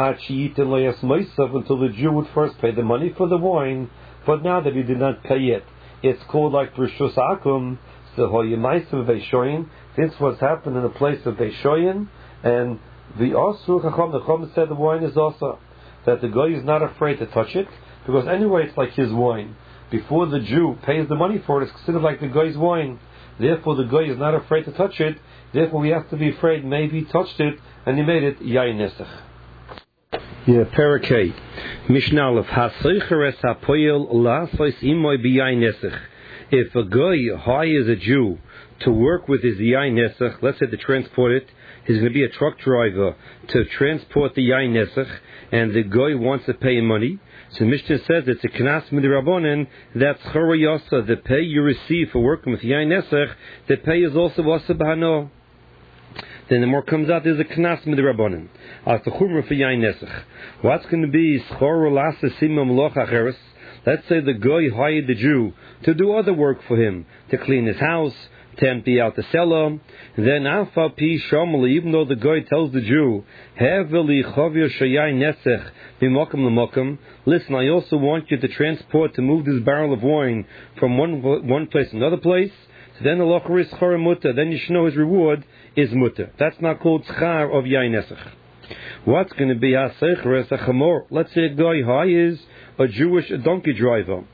until the Jew would first pay the money for the wine, but now that he did not pay it, it's called like Rishus Akum. So since what's happened in the place of Beishoyin, and the Asur Chacham, the Chacham said the wine is also, that the guy is not afraid to touch it, because anyway it's like his wine. Before the Jew pays the money for it, it's considered like the guy's wine. Therefore the guy is not afraid to touch it, therefore we have to be afraid maybe he touched it, and he made it Yain Nesach. Yeah, Parakeh. Mishnah Aleph. Hasoicheres hapoyel la'asos imoy b'yain nesach. If a guy hires a Jew to work with his yain nesach, let's say to transport it, he's going to be a truck driver to transport the yain nesach, and the guy wants to pay him money. So Mishnah says it's a knas midrabanan, that's chora yasa, the pay you receive for working with yain nesach, the pay is also wasa b'hano. Then the more comes out, there's a knas midrabanan. As the chumra for yain nesach. What's going to be schor lasa simam loch acheres? Let's say the guy hired the Jew to do other work for him, to clean his house, to empty out the cellar. Then Afa Pi Shamali, even though the guy tells the Jew, Heveli Chavir Shayai Nesech Bimokam Lamokam, listen, I also want you to transport, to move this barrel of wine from one place to another place. So then the locher is chor mutter, then you should know his reward is mutter. That's not called schar of Yain Nesech. What's going to be Hasecheres a chamor? Let's say a guy hires a Jewish donkey driver,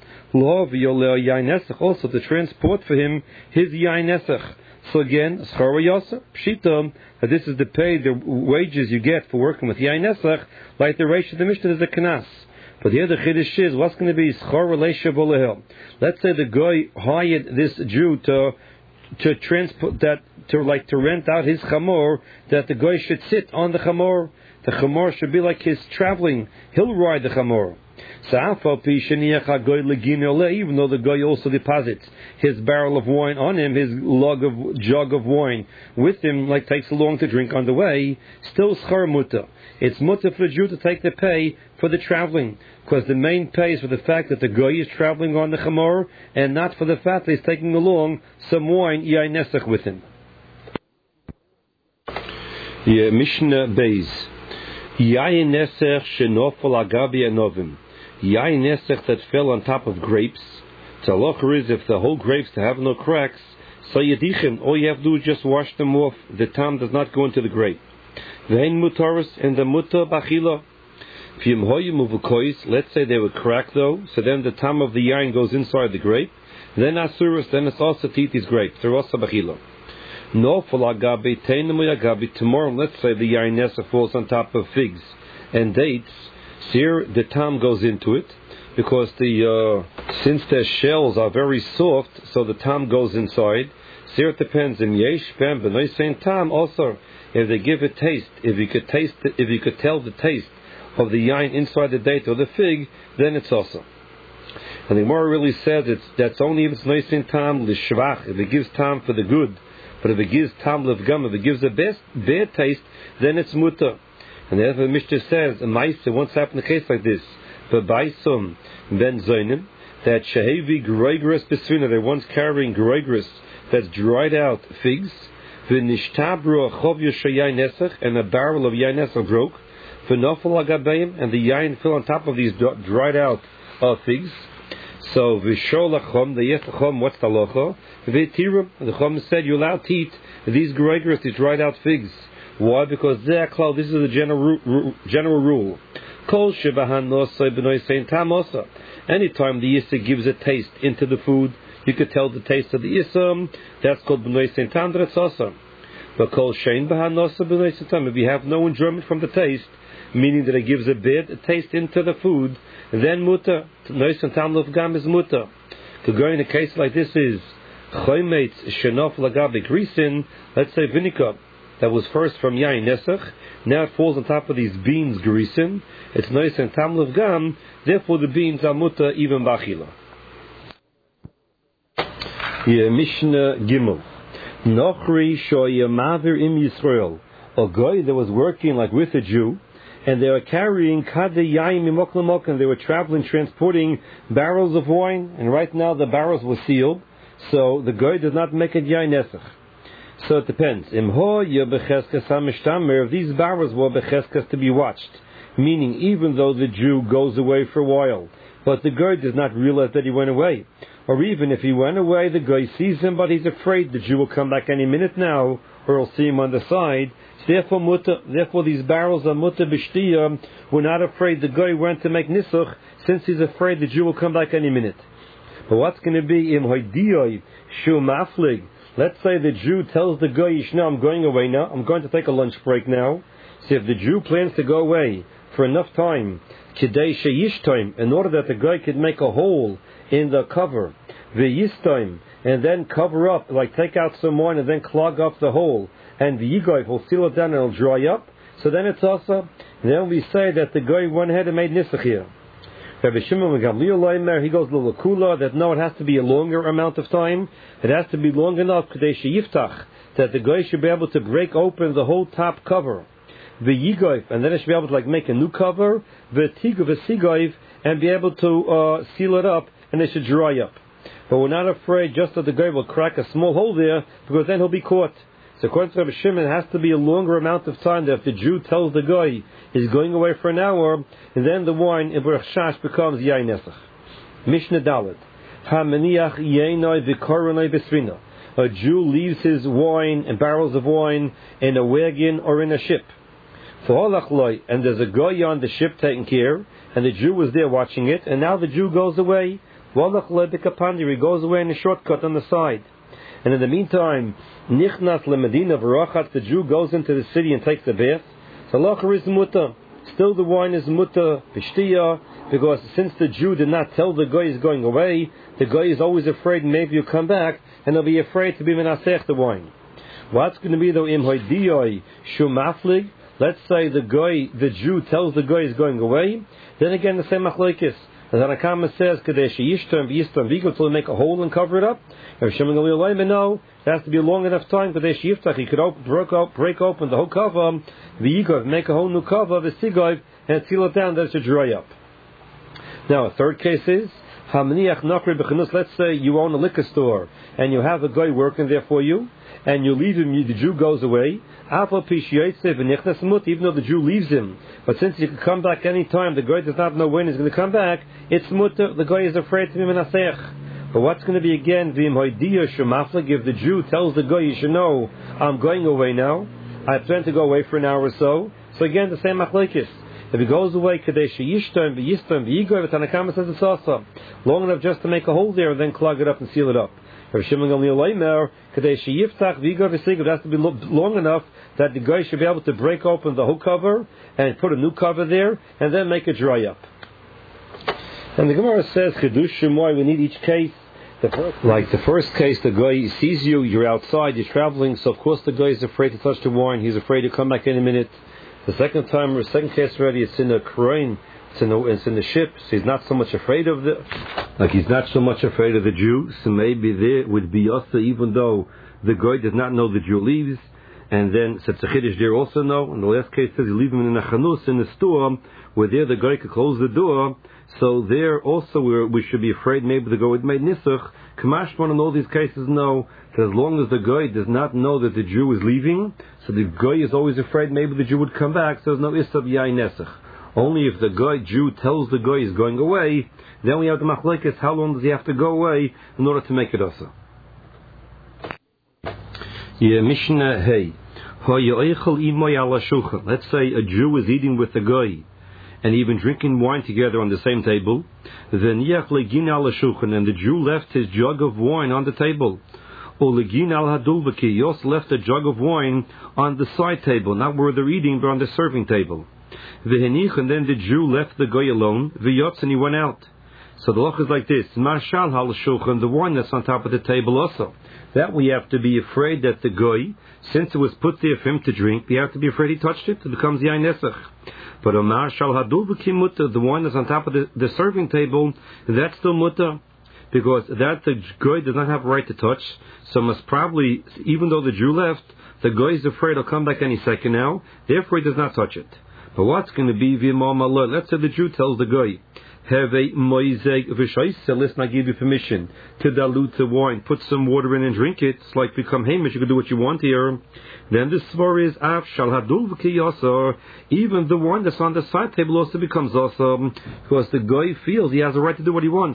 also to transport for him his yain nesach. So again, schar yasa pshita, that this is the pay, the wages you get for working with yain nesach, like the ratio of the Mishnah is a kanas. But the other chiddush is what's going to be schar leisha v'lehel. Let's say the guy hired this Jew to transport that, to rent out his chamor, that the guy should sit on the chamor. The chamor should be like his traveling. He'll ride the chamor. Even though the guy also deposits his barrel of wine on him, his jug of wine with him, like takes along to drink on the way, still schar mutter. It's mutter for the Jew to take the pay for the traveling, because the main pay is for the fact that the guy is traveling on the chamor, and not for the fact that he's taking along some wine yain nesach with him. Mishnah Beis yain nesach shenofel agabi anovim. Yain nesach that fell on top of grapes. The halacha is if the whole grapes have no cracks, so yedichem, all you have to do is just wash them off. The tam does not go into the grape. Vein mutaris and the muta bachila. Let's say they were cracked though, so then the tam of the yain goes inside the grape. Then asuris, then it's also to eat these grapes. They're also bachila. No falagabi teinemu yagabi. Tomorrow, let's say the yain nesach falls on top of figs and dates. Here the tam goes into it because since their shells are very soft, so the tam goes inside. Here it depends. In yesh pem b'noi sein tam also, if they give it taste, if you could tell the taste of the yain inside the date or the fig, then it's also. And the Gemara really says that's only if it's noi sein tam l'shvach, if it gives tam for the good, but if it gives tam l'vgam, if it gives a bad taste, then it's muta. And therefore the Mishnah says, a Maisa once happened a case like this. B'baisum ben zoinim, that shehevi groigris besvina, they're once carrying groigris, that's dried out figs. V'nishtabru achovya shayayin nesach, and a barrel of yain nesach broke. V'nofel agabeim, and the yain fell on top of these dried out figs. So v'shol lachom, the yes lachom, what's the halacha? V'tirum, the chom said you're allowed to eat these groigris, these dried out figs. Why? Because this is a general rule. Anytime the yisr gives a taste into the food, you could tell the taste of the yisr. That's called b'noi sein tam. That's also. But kol shein b'han nosa b'noi sein tam. If you have no enjoyment from the taste, meaning that it gives a bad taste into the food, then muta. B'noi sein tam l'vgam is muta. To go in a case like this is choymetz shenof lagabi grisin. Let's say vinegar that was first from yain nesach, now it falls on top of these beans grisin. It's nice and tam l'vgam. Therefore, the beans are muta even bachila. Mishnah Gimel. Nochri shoyamavir im Yisrael. A guy that was working like with a Jew, and they were carrying kade yaim imok lemok, and they were traveling, transporting barrels of wine, and right now the barrels were sealed, so the guy does not make it yain nesach. So it depends. If these barrels were becheskas to be watched, meaning even though the Jew goes away for a while, but the guy does not realize that he went away, or even if he went away, the guy sees him, but he's afraid the Jew will come back any minute now, or he'll see him on the side. Therefore, these barrels are muta b'shtiyah. We're not afraid the guy went to make nisuch, since he's afraid the Jew will come back any minute. But what's going to be im hoidiyoi shu maflig? Let's say the Jew tells the guy, no, I'm going away now, I'm going to take a lunch break now. So if the Jew plans to go away for enough time, kidei sheyishtoim, in order that the guy could make a hole in the cover, v'yishtoim, and then cover up, like take out some wine and then clog up the hole, and the yigoy will seal it down and it'll dry up, so then it's also, and then we say that the guy went ahead and made nisach here. Rabbi Shimon ben Gamliel, he goes l'lakula, that no, it has to be a longer amount of time. It has to be long enough that the guy should be able to break open the whole top cover. V'yigoif, and then it should be able to make a new cover. V'tigu v'sigoif, and be able to seal it up, and it should dry up. But we're not afraid just that the guy will crack a small hole there, because then he'll be caught. So according to Rabbi Shimon, it has to be a longer amount of time that if the Jew tells the guy he's going away for an hour, and then the wine in Shash becomes yain nesach. Mishnah Dalet. Ha-meniach yainoi v'koronoi b'svina. A Jew leaves his wine and barrels of wine in a wagon or in a ship. And there's a guy on the ship taking care, and the Jew was there watching it, and now the Jew goes away. He goes away in a shortcut on the side. And in the meantime, nichnas lemedina v'rachat, the Jew goes into the city and takes a bath. So halacha is muta. Still the wine is muta b'shtiyah, because since the Jew did not tell the guy he's going away, the guy is always afraid maybe you'll come back, and he'll be afraid to be menasech the wine. What's going to be though im hoidiyoi shumaflig? let's say the Jew tells the guy he's going away, then again the same machlokes. As Anakama says, Kadesh Yishtam Yistam Vigo to make a hole and cover it up. If Shimon Gamliel no, it has to be a long enough time. Kadesh Yiftach, he could break open the whole cover, Vigov, make a whole new cover, the Sigov, and seal it down, that it should dry up. Now, a third case is, let's say you own a liquor store, and you have a guy working there for you, and you leave him, the Jew goes away, even though the Jew leaves him, but since he can come back any time, the guy does not know when he's going to come back, it's mutter, the guy is afraid to be menasech. But what's going to be again, if the Jew tells the guy, you should know, I'm going away now, I plan to go away for an hour or so, so again, the same machlokes. If he goes away, Kadesh Yishtam V'Yigo, Tanakama says it's also long enough just to make a hole there and then clog it up and seal it up. If Shimon Gamliel Omer, Kadesh Yiftach V'Yigo V'Sigov, it has to be long enough that the guy should be able to break open the whole cover and put a new cover there and then make it dry up. And the Gemara says, Chedushim, why we need each case. Like the first case, the guy sees you, you're outside, you're traveling, so of course the guy is afraid to touch the wine, he's afraid to come back any minute. The second case already, it's in a crane, it's in the ship, so he's not so much afraid of the Jew, so maybe there would be also, even though the guy does not know the Jew leaves, and then Setzachiddish there also know, and the last case says you leave him in a chanus, in the store, where there the guy could close the door, so there also we should be afraid maybe the guy would make nisach. Kamashman in all these cases know that as long as the guy does not know that the Jew is leaving, so the guy is always afraid maybe the Jew would come back, so there's no isab yain nesach. Only if the Jew tells the guy he's going away, then we have the machlokes, how long does he have to go away in order to make it also. Yeah, Mishnah Hey. Let's say a Jew is eating with a guy and even drinking wine together on the same table. Then and the Jew left his jug of wine on the table. He also left a jug of wine on the side table, not where they're eating, but on the serving table. And then the Jew left the guy alone, and he went out. So the loch is like this: the wine that's on top of the table also. That we have to be afraid that the guy, since it was put there for him to drink, we have to be afraid he touched it. It becomes yain nesach. But the wine that's on top of the serving table, that's still mutter, because that the guy does not have a right to touch. So must probably, even though the Jew left, the guy is afraid he'll come back any second now. Therefore, he does not touch it. But what's going to be v'imam Allah? Let's say the Jew tells the guy, have a moizeg v'shaisa, listen, I give you permission to dilute the wine, put some water in and drink it. It's like become hamish, you can do what you want here. Then the svar is af shal hadul v'kiyasar, even the wine that's on the side table also becomes asar, because the guy feels he has a right to do what he wants.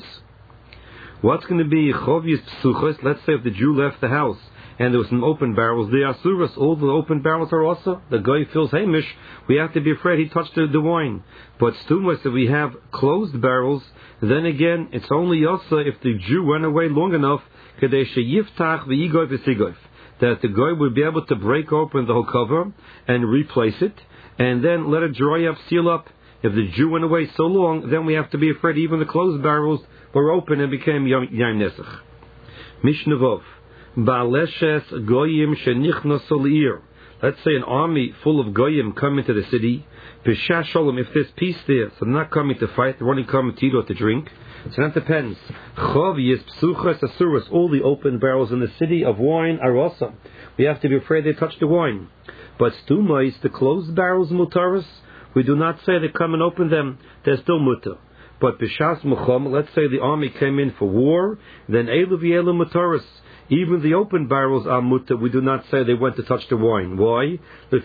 What's going to be chovius psuchos? Let's say if the Jew left the house and there was some open barrels, the asuras, all the open barrels are also. The guy feels hamish, we have to be afraid he touched the wine. But stumas, if we have closed barrels, then again, it's only also if the Jew went away long enough, kadesha yiftach v'yigov v'sigov, that the guy would be able to break open the whole cover and replace it, and then let it dry up, seal up. If the Jew went away so long, then we have to be afraid even the closed barrels were open and became yain nesach. Mishnah Vov. Ba'aleshes goyim shenichnos al'ir. Let's say an army full of goyim come into the city. B'shah shalom, if there's peace there, so they're not coming to fight, they're only coming to eat or to drink. So that depends. Chov yis psuchas asuras, all the open barrels in the city of wine are awesome. We have to be afraid they touch the wine. But stumais, the closed barrels mutaris, we do not say they come and open them, they're still mutar. But b'shas mucham, let's say the army came in for war, then elu v'elu mutaris. Even the open barrels are mutter. We do not say they went to touch the wine. Why? They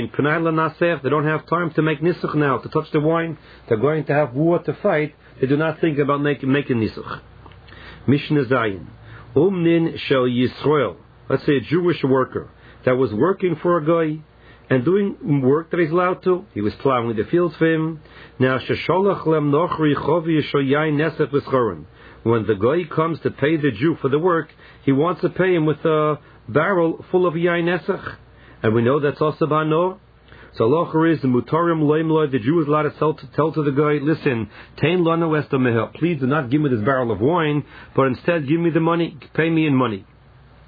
don't have time to make nisach now, to touch the wine. They're going to have war to fight. They do not think about making nisach. Mishnah Zayin. Umnin shel Yisrael. Let's say a Jewish worker that was working for a guy and doing work that he's allowed to. He was plowing the fields for him. Now, shesholach lem nochri chovi yeshoyayin nesef v'schoron. When the guy comes to pay the Jew for the work, he wants to pay him with a barrel full of yain nesach. And we know that's also ba'nor. So Allah is the mutarim loimloi, the Jew is allowed to tell to the guy, listen, tain lana westa meher, please do not give me this barrel of wine, but instead give me the money, pay me in money.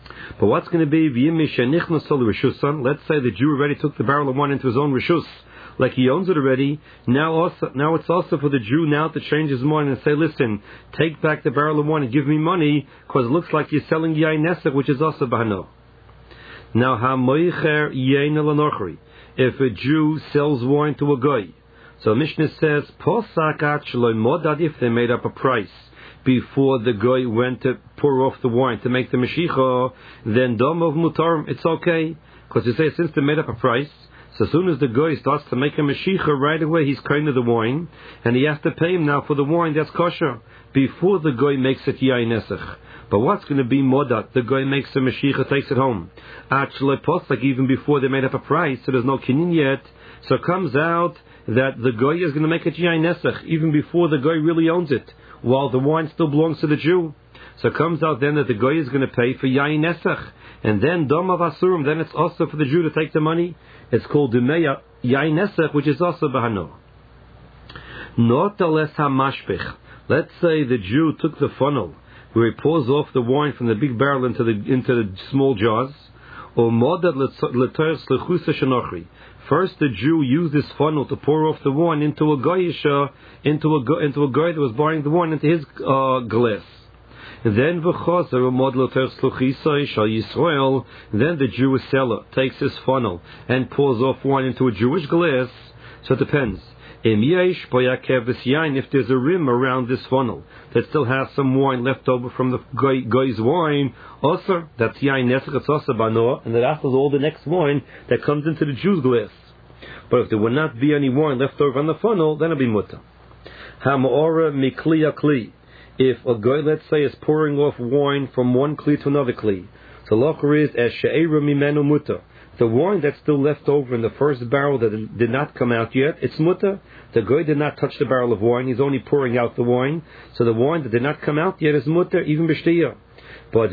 But what's going to be? Let's say the Jew already took the barrel of wine into his own rishus, like he owns it already. Now it's also for the Jew now to change his mind and say, listen, take back the barrel of wine and give me money, because it looks like you're selling yain nesach, which is also bahano. Now, ha-moicher yain el-anochri. If a Jew sells wine to a goy, so Mishnah says, posakat shloi modad, if they made up a price before the goy went to pour off the wine to make the meshicha, then dom of mutar, it's okay. Because you say, since they made up a price, so as soon as the goy starts to make a meshicha, right away he's kind of the wine, and he has to pay him now for the wine that's kosher, before the goy makes it yain nesach. But what's going to be modat? The guy makes a meshicha, takes it home. Actually, like even before they made up a price, so there's no kinyan yet. So it comes out that the guy is going to make it yain nesach, even before the guy really owns it, while the wine still belongs to the Jew. So it comes out then that the guy is going to pay for yain nesach, and then dom of asurim. Then it's also for the Jew to take the money. It's called dumeya yain nesach, which is also bahano. Not less hamashpich. Let's say the Jew took the funnel where he pours off the wine from the big barrel into the small jars. Or modad l'toyach slechusa shenochri. First, the Jew used this funnel to pour off the wine into a goyisha, into a guy that was buying the wine into his glass. Then v'chazer mod l'toyach slechusa shal Yisrael. Then the Jewish seller takes his funnel and pours off wine into a Jewish glass. So it depends. If there's a rim around this funnel that still has some wine left over from the guy's wine, also that's yain nesach, it's also bano, and that after all the next wine that comes into the Jew's glass. But if there would not be any wine left over on the funnel, then it'll be muta. Ha'ma'ora mikli akli. If a guy, let's say, is pouring off wine from one kli to another kli, the locher is as she'era mimenu muta. The wine that's still left over in the first barrel that did not come out yet, it's muta. The guy did not touch the barrel of wine, he's only pouring out the wine. So the wine that did not come out yet is muta, even b'shtiyah. But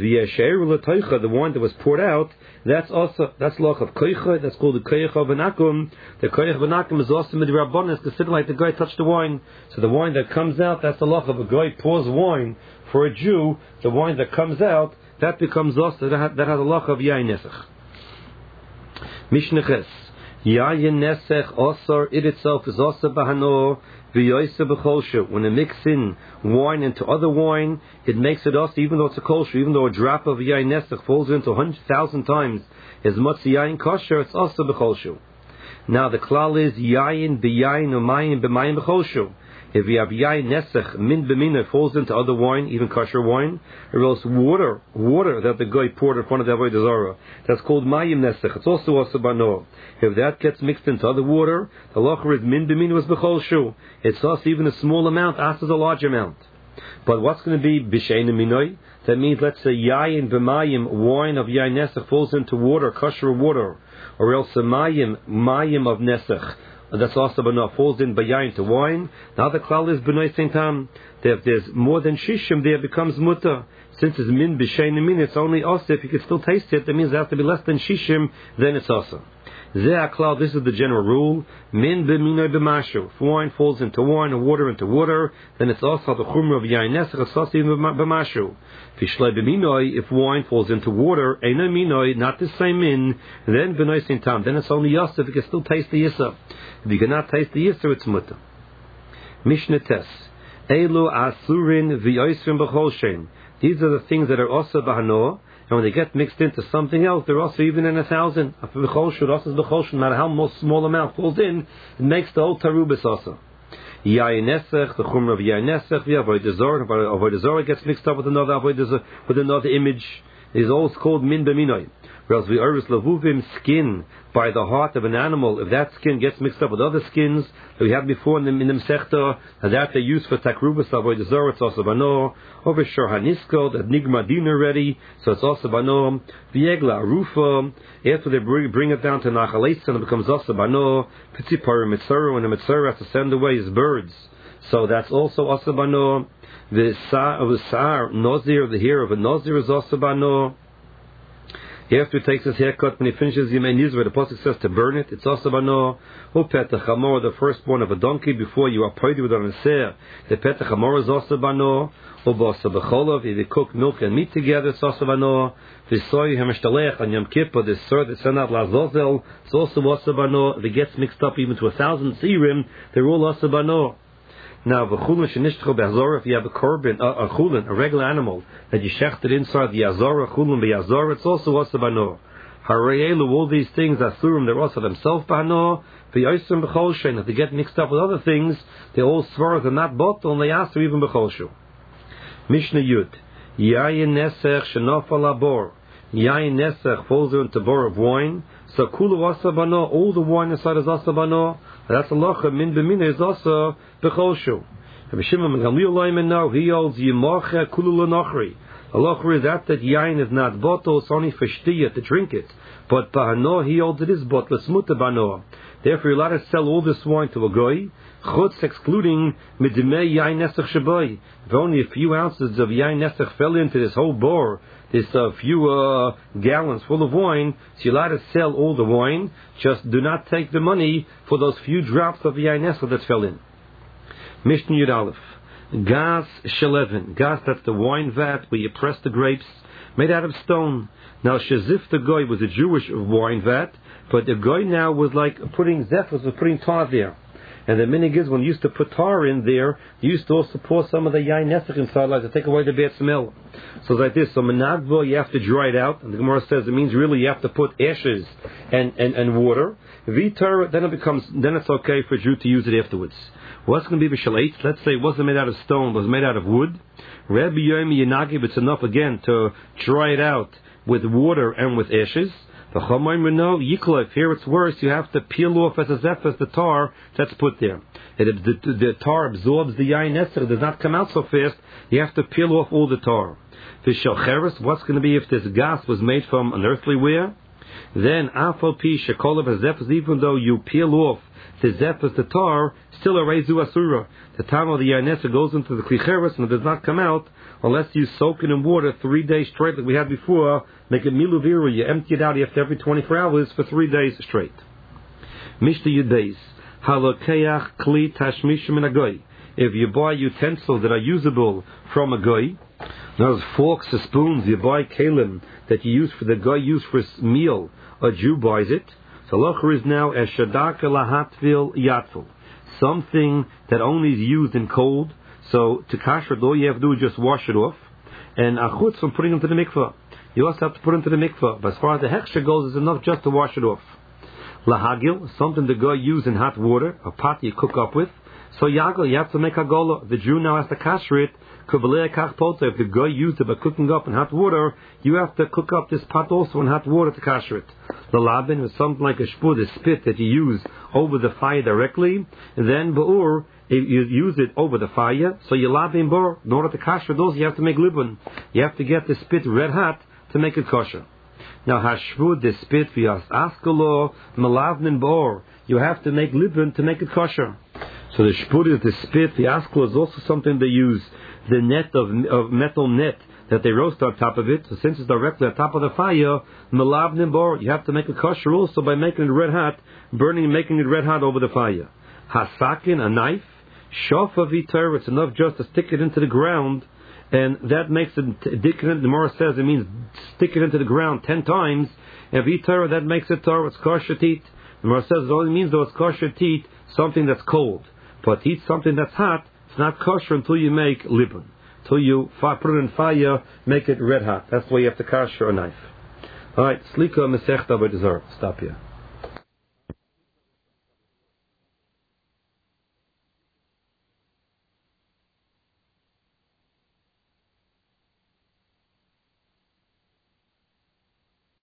the wine that was poured out, that's loch of koicha, that's called the koicha of anakum. The koicha of anakum is also midrabanan, considered like the guy touched the wine. So the wine that comes out, that's the loch of a guy pours wine for a Jew. The wine that comes out, that becomes also, that has a loch of yain nesach. Mishnah Ches. Yayin nesech osar, it itself is also bahano v'yoyse b'cholshu. When it mixes in wine into other wine, it makes it also, even though it's a kosher, even though a drop of yayin nesech falls into 100,000 times as much yayin kosher, it's also b'cholshu. Now the klal is yayin b'yayin u'mayin b'mayin b'cholshu. If you have yayin nesech min b'mina, falls into other wine, even kosher wine, or else water that the guy poured in front of the avodah zarah, that's called mayim nesech. It's also bano. If that gets mixed into other water, the locher is min b'mina was b'chol shu. It's also even a small amount, as is a large amount. But what's going to be b'shein minoi? That means, let's say yayin b'mayim, wine of yayin nesech falls into water, kosher water, or else a mayim of nesech. That's also b'no, falls in bayayin to wine. Now the klal is b'noi seintam. If there's more than shishim, there becomes muta. Since it's min b'shein min, it's only also, if you can still taste it, that means it has to be less than shishim, then it's also. Zeh klal, this is the general rule. Min b'minoi b'mashu. If wine falls into wine, or water into water, then it's also the chumra of yayin nesach, it's also even b'mashu. Fishlei b'minoi, if wine falls into water, eino minoi, not the same min, then b'noi seintam, then it's only yasser, if you can still taste the yisra. If you cannot taste the yisra, it's muta. Mishnah Tes. Elu asurin v'yoisrim b'chol shein. These are the things that are also bahano, and when they get mixed into something else, they're also even in 1,000. No matter how small amount falls in, it makes the whole tarubis also. Yayin nesech, the chumra of yayin nesech, the avodah zarah gets mixed up with another image. It's always called min b'minoi. Whereas the Uris Lavuvim, skin by the heart of an animal, if that skin gets mixed up with other skins that we had before in the Mesechta, and that they use for takrubas avodah zarah, it's also bano. Over Shor Hanisko, that nigma din already, so it's also bano. Viegla Rufa, after they bring it down to Nachaleitz, and it becomes also bano. Pitzipar Mitzara, when the Mitzara has to send away his birds, so that's also bano. The Sa'ar Nozir, the hair of a Nozir is also bano. After he takes his haircut, when he finishes Yemei Nizra, the pasuk says to burn it. It's also bano. Who petach hamor, the firstborn of a donkey, before you are paid with an aser. The petach hamor is also bano. Ubasa b'cholov, if you cook milk and meat together, it's also bano. V'soy hemeshtalech on Yom Kippur, the sir that sent out lazozel, it's also bano. If it gets mixed up even to 1,000 sirim, they're all also bano. Now, v'chulin shenishtachu be'azorah, if you have a korban, a chulin, a regular animal, that you shechted inside the azorah, chulin be'azorah, it's also bano. Harayelu, all these things, asurim, they're also themselves bano. V'yosim b'chol shein, if they get mixed up with other things, they're all svarah, they're not bottle, and they ask even b'chol shu. Mishnah Yud, Yayin Nesech Shenofal Abor. Yayin Nesech falls into bor of wine. So Kulu Asabano, all the wine inside is Asabano. That's Allah, Min B'mina is also B'choshu. Rabbi Shimon ben Gamliel Loimen now, he holds Yimacha Kulu L'Nochri. Allah is that Yayin is not bottle, it's only for Shtiyah, to drink it. But Bahano, he holds it is bottle, it's Muta Bano. Therefore, you're allowed to sell all this wine to a goy, chutz excluding midimei yain nesach shabai. If only a few ounces of yain nesach fell into this whole bor, this few gallons full of wine, so you're allowed to sell all the wine. Just do not take the money for those few drops of yain nesach that fell in. Mishnah Yud Aleph. Gas shelevin. Gas, that's the wine vat where you press the grapes, made out of stone. Now, Shazif the goy was a Jewish wine vat, but the goy now was like putting zephos, was putting tar there. And the minig is when you used to put tar in there, you used to also pour some of the yain nesach inside, like to take away the bad smell. So it's like this. So menagvo, you have to dry it out. And the Gemara says it means really you have to put ashes and water. Vitar, then it's okay for a Jew to use it afterwards. What's going to be b'shalait? Let's say it wasn't made out of stone, it was made out of wood. Rabbi Yomi Yenagib, it's enough again to dry it out with water and with ashes. The Chamaim no Yiklef, here it's worse, you have to peel off as a zephas the tar that's put there. The tar absorbs the yain nesach, it does not come out so fast, you have to peel off all the tar. The Shalcheres, what's going to be if this gas was made from an earthly ware? Then Afal Pi Shekolav Zephas, even though you peel off the zephas, the tar, still a rezu asura. The time of the yain nesach goes into the klicheres and it does not come out unless you soak it in water 3 days straight, like we had before. Make it miluviru, you empty it out after every 24 hours for 3 days straight. Mishnah Yud Beis. Halokeach kli tashmish min agoy. If you buy utensils that are usable from a goy, those forks or spoons, you buy kalim that you use for the goy, use for meal, a Jew buys it. So locher is now as shadaka lahatvil yatvil, something that only is used in cold. So to kasher it, all you have to do is just wash it off. And achutz from putting them to the mikvah, you also have to put them to the mikvah. But as far as the hechsher goes, it's enough just to wash it off. Lahagil, something the guy use in hot water, a pot you cook up with. So yagel, you have to make hagolah. The Jew now has to kasher it. If the guy used it by cooking up in hot water, you have to cook up this pot also in hot water to kasher it. The labin is something like a shpur, the spit that you use over the fire directly. And then ba'ur, you use it over the fire. So you labin bor, in order to kasher those, you have to make libun. You have to get the spit red hot to make it kosher. Now hashvud, the spit, v'yas askalo, melavnin bor, you have to make libun to make it kosher. So the shpur is the spit, the askalo is also something they use. The net of metal net that they roast on top of it. So since it's directly on top of the fire, melavnim bor, you have to make it kosher also by making it red hot, burning and making it red hot over the fire. Hasakin, a knife. Shofa vitar, it's enough just to stick it into the ground, and that makes it dikran. The Gemara says it means stick it into the ground 10 times. And vitar, that makes it tar. It's kosher teat. The Gemara says it only means though it's kosher teat, something that's cold. But teat something that's hot, it's not kosher until you make libun. Until you put it in fire, make it red hot. That's why you have to kosher a knife. Alright, Slika Mesechta Avodah Zarah. Stop here.